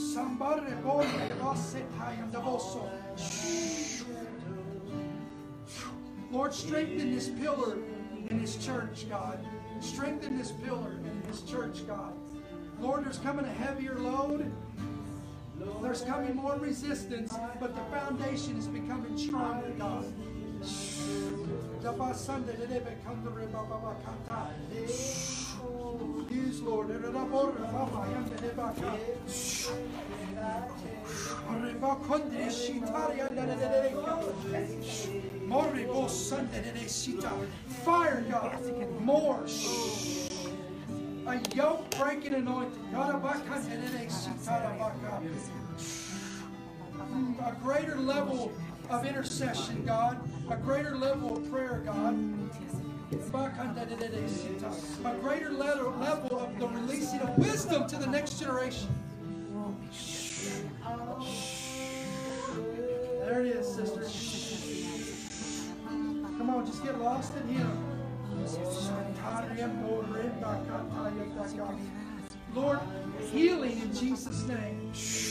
Lord, strengthen this pillar in His church, God. Strengthen this pillar in His church, God. Lord, there's coming a heavier load. There's coming more resistance, but the foundation is becoming stronger, God. Use, Lord. Fire, God. More. A yoke breaking anointing. A greater level of intercession, God. A greater level of prayer, God. A greater level of the releasing of wisdom to the next generation. There it is, sister. Come on, just get lost in Him. Lord, healing in Jesus' name.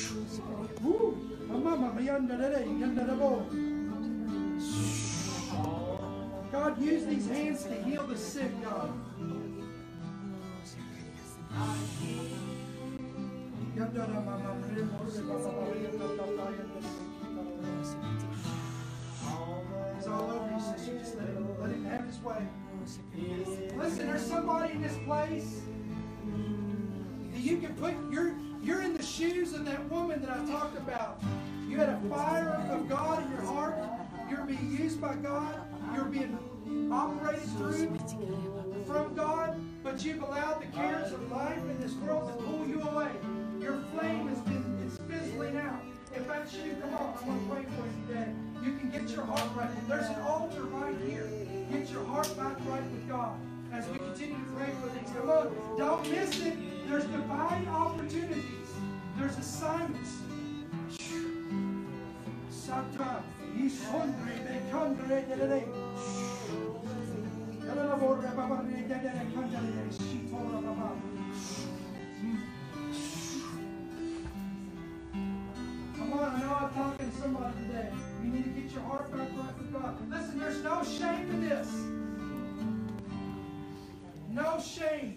God, use these hands to heal the sick, God. It's all over you, sister. Just let Him have His way. Listen, there's somebody in this place that you can put, you're in the shoes of that woman that I talked about. You had a fire of God in your heart. You're being used by God. You're being operated through from God, but you've allowed the cares of life in this world to pull you away. Your flame it's fizzling out. In fact, that's you, come on. I want to pray for you today. You can get your heart right. There's an altar right here. Get your heart back right with God as we continue to pray for these. Come on. Don't miss it. There's divine opportunities. There's assignments. Sata. Yisondre bekondre dedede. Yalalabora baba dedede kandale shitora baba. Come on, I know I'm talking to somebody today. You need to get your heart back right with God. Listen, there's no shame in this. No shame.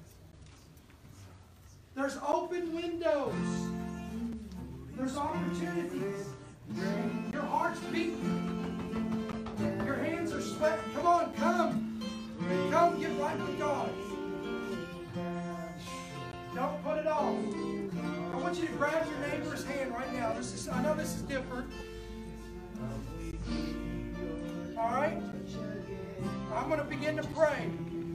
There's open windows. There's opportunities. Your heart's beating. Your hands are sweating. Come on, come. Come get right with God. Don't put it off. I want you to grab your neighbor's hand right now. I know this is different. All right? I'm going to begin to pray.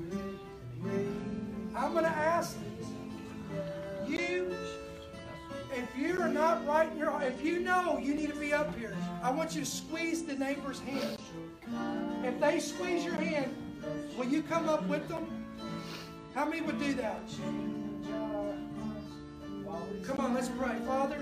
I'm going to ask you, if you are not right in your heart, if you know you need to be up here, I want you to squeeze the neighbor's hand. If they squeeze your hand, will you come up with them? How many would do that? Come on, let's pray. Father,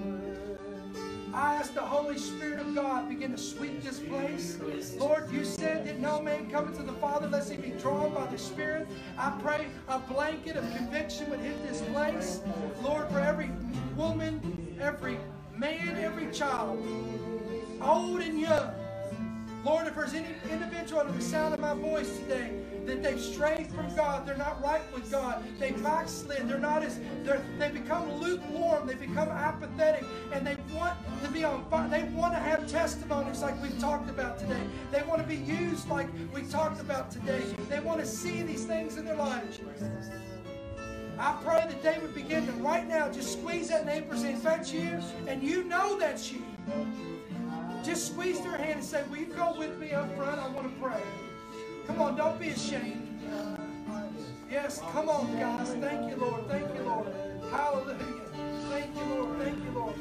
I ask the Holy Spirit of God begin to sweep this place. Lord, you said that no man cometh to the Father unless he be drawn by the Spirit. I pray a blanket of conviction would hit this place. Lord, for every woman, every man, every child, old and young. Lord, if there's any individual under the sound of my voice today that they've strayed from God, they're not right with God, they backslid, they become lukewarm, they become apathetic, and they want to be on fire. They want to have testimonies like we've talked about today. They want to be used like we talked about today. They want to see these things in their lives. I pray that they would begin to right now just squeeze that neighbor's hand. If that's you, and you know that's you, just squeeze their hand and say, will you go with me up front? I want to pray. Come on, don't be ashamed. Yes, come on, guys. Thank you, Lord. Thank you, Lord. Hallelujah. Thank you, Lord. Thank you, Lord.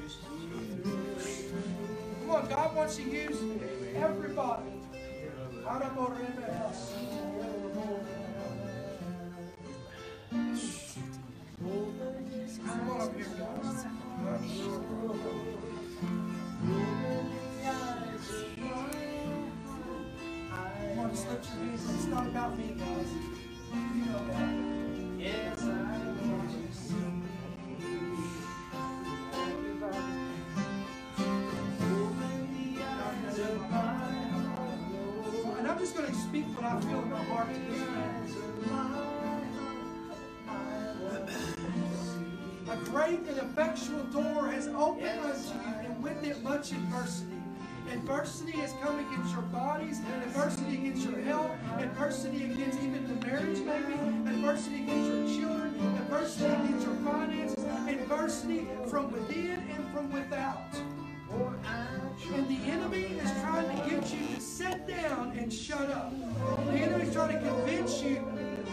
Come on, God wants to use everybody. Come on up here, guys. Come on, just lift your hands. It's not about me, guys. You know that. Yes, I know. And I'm just going to speak what I feel in my heart to this man. A great and effectual door has opened unto you, and with it much adversity. Adversity has come against your bodies, adversity against your health, adversity against even the marriage maybe, adversity against your children, adversity against your finances, adversity from within and from without. And the enemy is trying to get you to sit down and shut up. The enemy is trying to convince you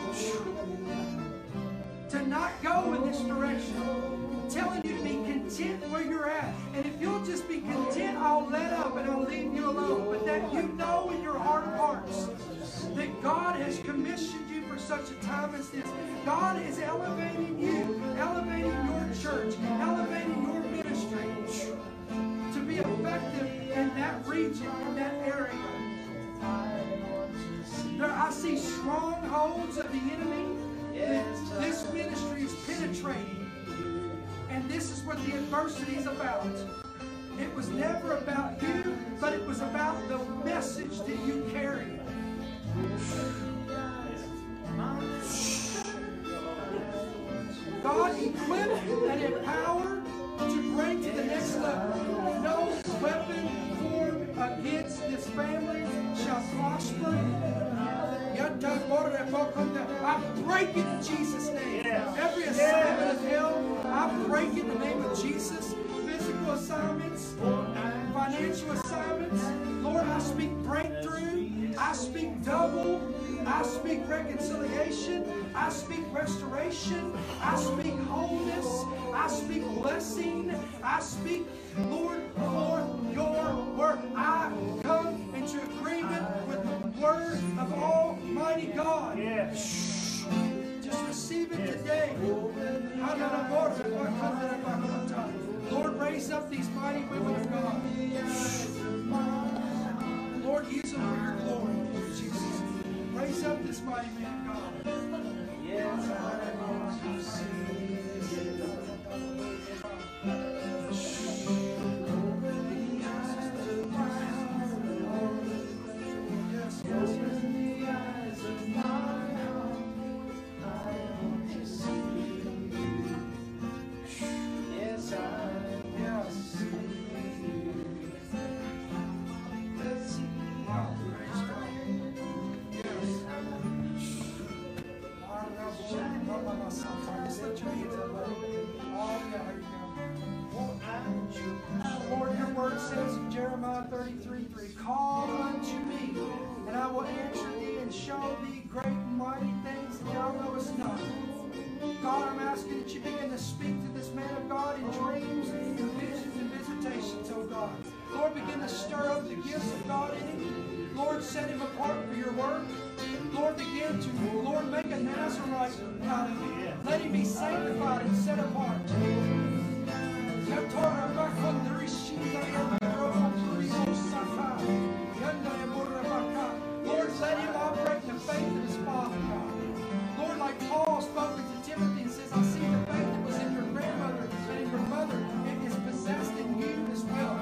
to not go in this direction, telling you to be content where you're at. And if you'll just be content, I'll let up and I'll leave you alone. But that you know in your heart of hearts that God has commissioned you for such a time as this. God is elevating you, elevating your church, elevating your ministry to be effective in that region, in that area. I see strongholds of the enemy that this ministry is penetrating. And this is what the adversity is about. It was never about you, but it was about the message that you carry. God equipped and empowered to bring to the next level. No weapon formed against this family shall prosper. I break it in Jesus' name. Every assignment of hell, I break it in the name of Jesus. Physical assignments, financial assignments. Lord, I speak breakthrough. I speak double. I speak reconciliation. I speak restoration. I speak wholeness. I speak blessing. I speak, Lord, receive it today. Lord, raise up these mighty women of God. Lord, use them for your glory, Lord Jesus. Raise up this mighty man of God. Yes, I Yes, yes, yes. Lord, your word says in Jeremiah 33:3, call unto me, and I will answer thee and show thee great and mighty things that thou knowest not. God, I'm asking that you begin to speak to this man of God in dreams, in visions, and visitations, oh God. Lord, begin to stir up the gifts of God in him. Lord, set him apart for your work. Lord, begin to, Lord, make a Nazarite out of him. Let him be sanctified and set apart. Lord, let him operate in the faith of his Father, God. Lord, like Paul spoke to Timothy and says, I see the faith that was in your grandmother and in your mother and is possessed in you as well.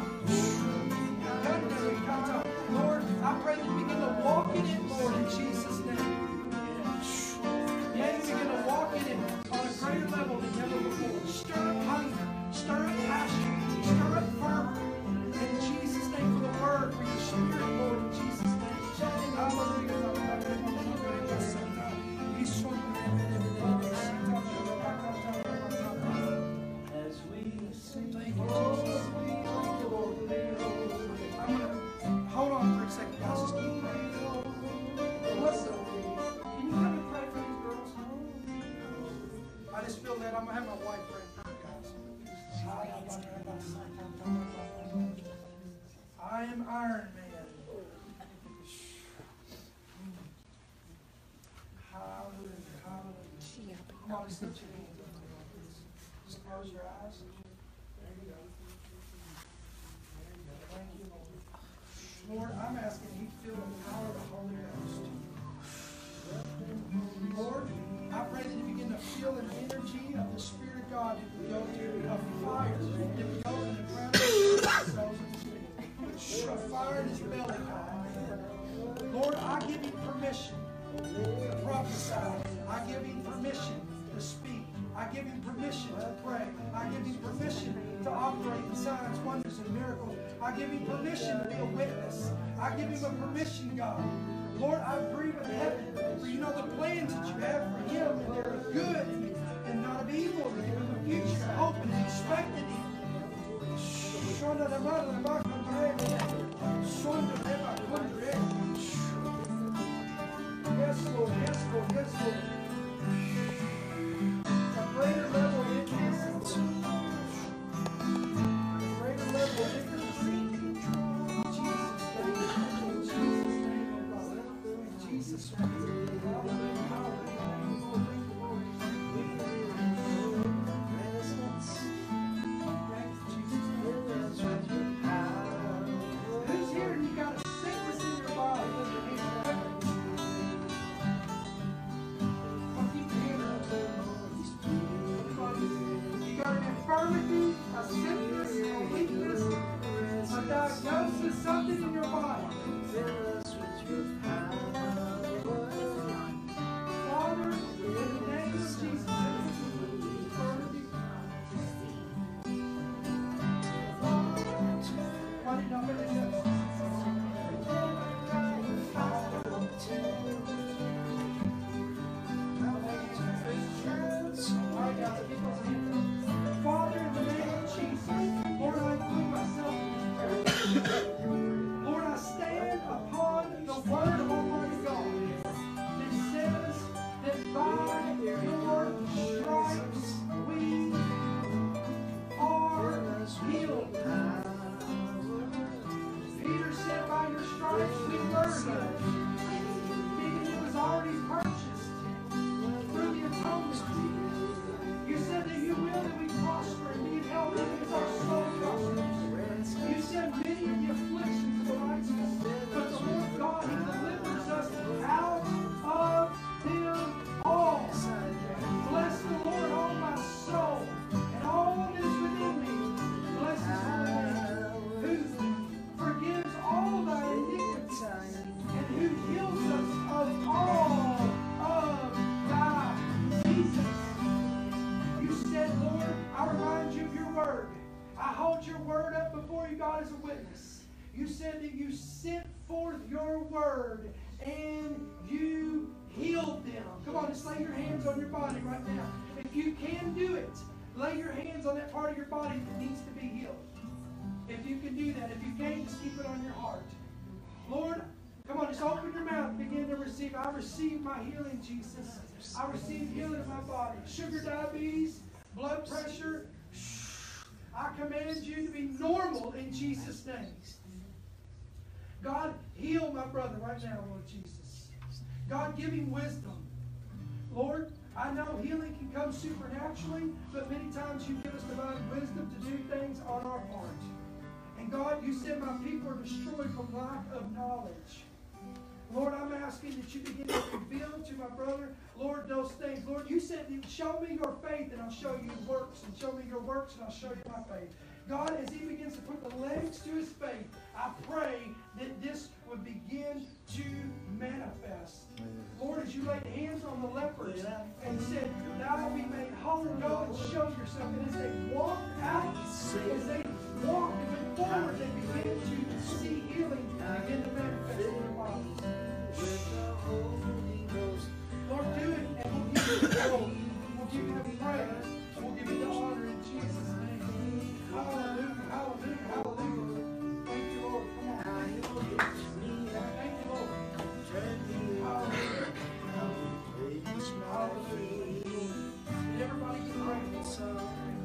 Lord, I pray that you begin to walk in it, Lord, in Jesus' name. May you begin to walk in it on a greater level than ever before. Stir up hunger, stir up passion, stir up fervor. In Jesus' name, for the word, for your spirit, Lord, in Jesus' name. as we sing. Thank you, Jesus. I'm gonna hold on for a second, guys. Just keep praying. Melissa, can you come and pray for these girls? I just feel that I'm gonna have my wife pray for you guys. I am Iron Man. Hallelujah. Hallelujah. Come on, just lift your hands up, please. Just close your eyes. There you go. Thank you, Lord. Lord, I'm asking you to feel the power of the Holy Ghost. Lord, I pray that you begin to feel an energy of the Spirit of God that would go to a fire that would go in the ground of a fire in his belly, God. Lord, I give you permission to prophesy. I give you permission to speak. I give you permission to pray. I give you permission to operate in signs, wonders, and miracles. I give you permission to be a witness. I give you a permission, God. Lord, I agree with heaven, for you know the plans that you have for him, and they're good and not of evil, to give him a future, hope, and expected him. Yes, Lord, yes, Lord, yes, Lord. A greater level of intimacy. A greater level of intimacy. In Jesus' name, oh God. In Jesus' name. Who's here and you got a sickness in your body? Lift your hands. before you, God, as a witness. You said that you sent forth your word and you healed them. Come on, just lay your hands on your body right now. If you can do it, lay your hands on that part of your body that needs to be healed. If you can do that. If you can't, just keep it on your heart. Lord, come on, just open your mouth and begin to receive. I receive my healing, Jesus. I receive healing in my body. Sugar, diabetes, blood pressure. I command you to be normal in Jesus' name. God, heal my brother right now, Lord Jesus. God, give him wisdom. Lord, I know healing can come supernaturally, but many times you give us divine wisdom to do things on our part. And God, you said my people are destroyed from lack of knowledge. Lord, I'm asking that you begin to reveal to my brother, Lord, those things. Lord, you said, show me your faith and I'll show you works. And show me your works and I'll show you my faith. God, as he begins to put the legs to his faith, I pray that this would begin to manifest. Lord, as you laid hands on the lepers and said, thou will be made whole, go and show yourself. And as they walked out, as they walked and went forward, they began to see healing begin to manifest in their bodies. Lord, do it, and we'll give you the glory. We'll give you the praise. We'll give you the honor in Jesus' name. Hallelujah, hallelujah, hallelujah. Thank you, Lord. Come on. Thank you, Lord. Hallelujah. Hallelujah. Did everybody get grateful?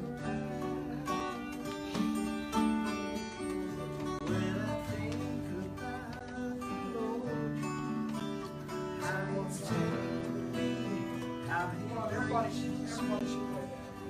Everybody should play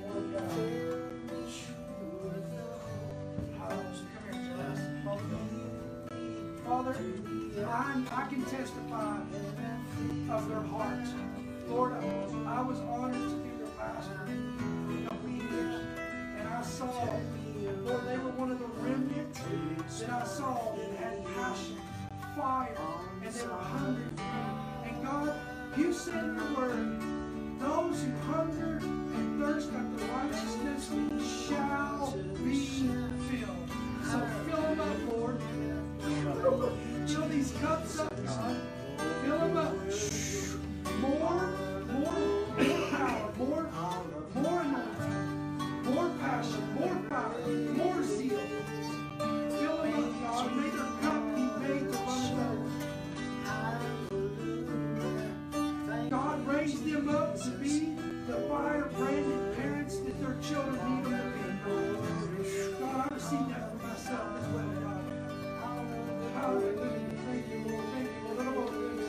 that. Father, I can testify of their heart. Lord, I was honored to be their pastor for a couple of years. And I saw, Lord, they were one of the remnant that I saw that had passion, fire, and they were hungry. And God, you said in your word, those who hunger and thirst after righteousness shall be filled. So fill them up, Lord. Fill these cups up, God. Fill them up. More power, more anointing, more passion, more power, more zeal. Fill them up, God. May their cup be made to run over. God, raise them up to be the fire-branded parents that their children need them to be. God, I receive that for myself as well, God. Hallelujah. Thank you, Lord. Thank you, Lord.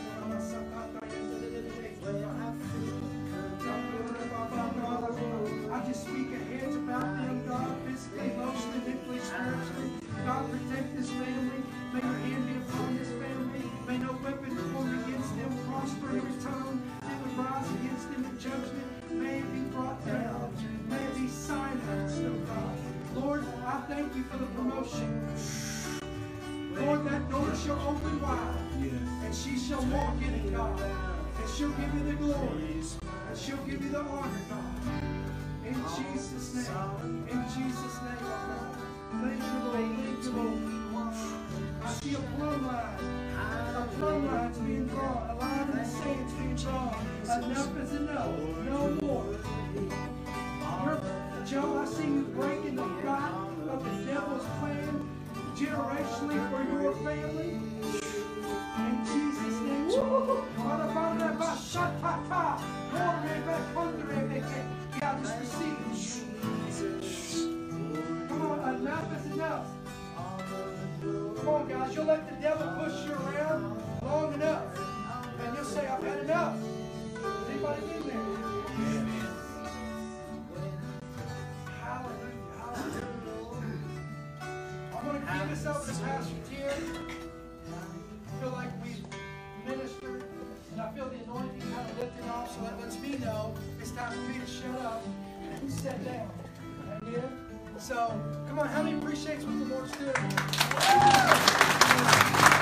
I just speak a hedge about them, God, physically, emotionally, mentally, spiritually. God, protect this family. May your hand be upon this family. May no weapon formed against them prosper. Every tongue that would rise against them in judgment, may it be brought down. May it be silenced, oh God. Lord, I thank you for the promotion. Lord, that door shall open wide, and she shall walk in it, God. And she'll give you the glory, and she'll give you the honor, God. In Jesus' name. In Jesus' name, God. Thank you, Lord. Thank you, Lord. I see a plumb line. A plumb line's being drawn. A line in the sand's being drawn. Enough is enough. No more. Joe, I see you breaking the back of the devil's plan generationally for your family. In Jesus' name. God, just receive. Come on, enough is enough. Come on, guys. You'll let the devil push you around long enough. And you'll say, I've had enough. Is anybody in there? Hallelujah. Hallelujah. I'm going to give this over to Pastor Tim. I feel like we've ministered, and I feel the anointing kind of lifting off, so that lets me know it's time for me to shut up and sit down. Amen? So, come on, how many appreciates what the Lord's doing?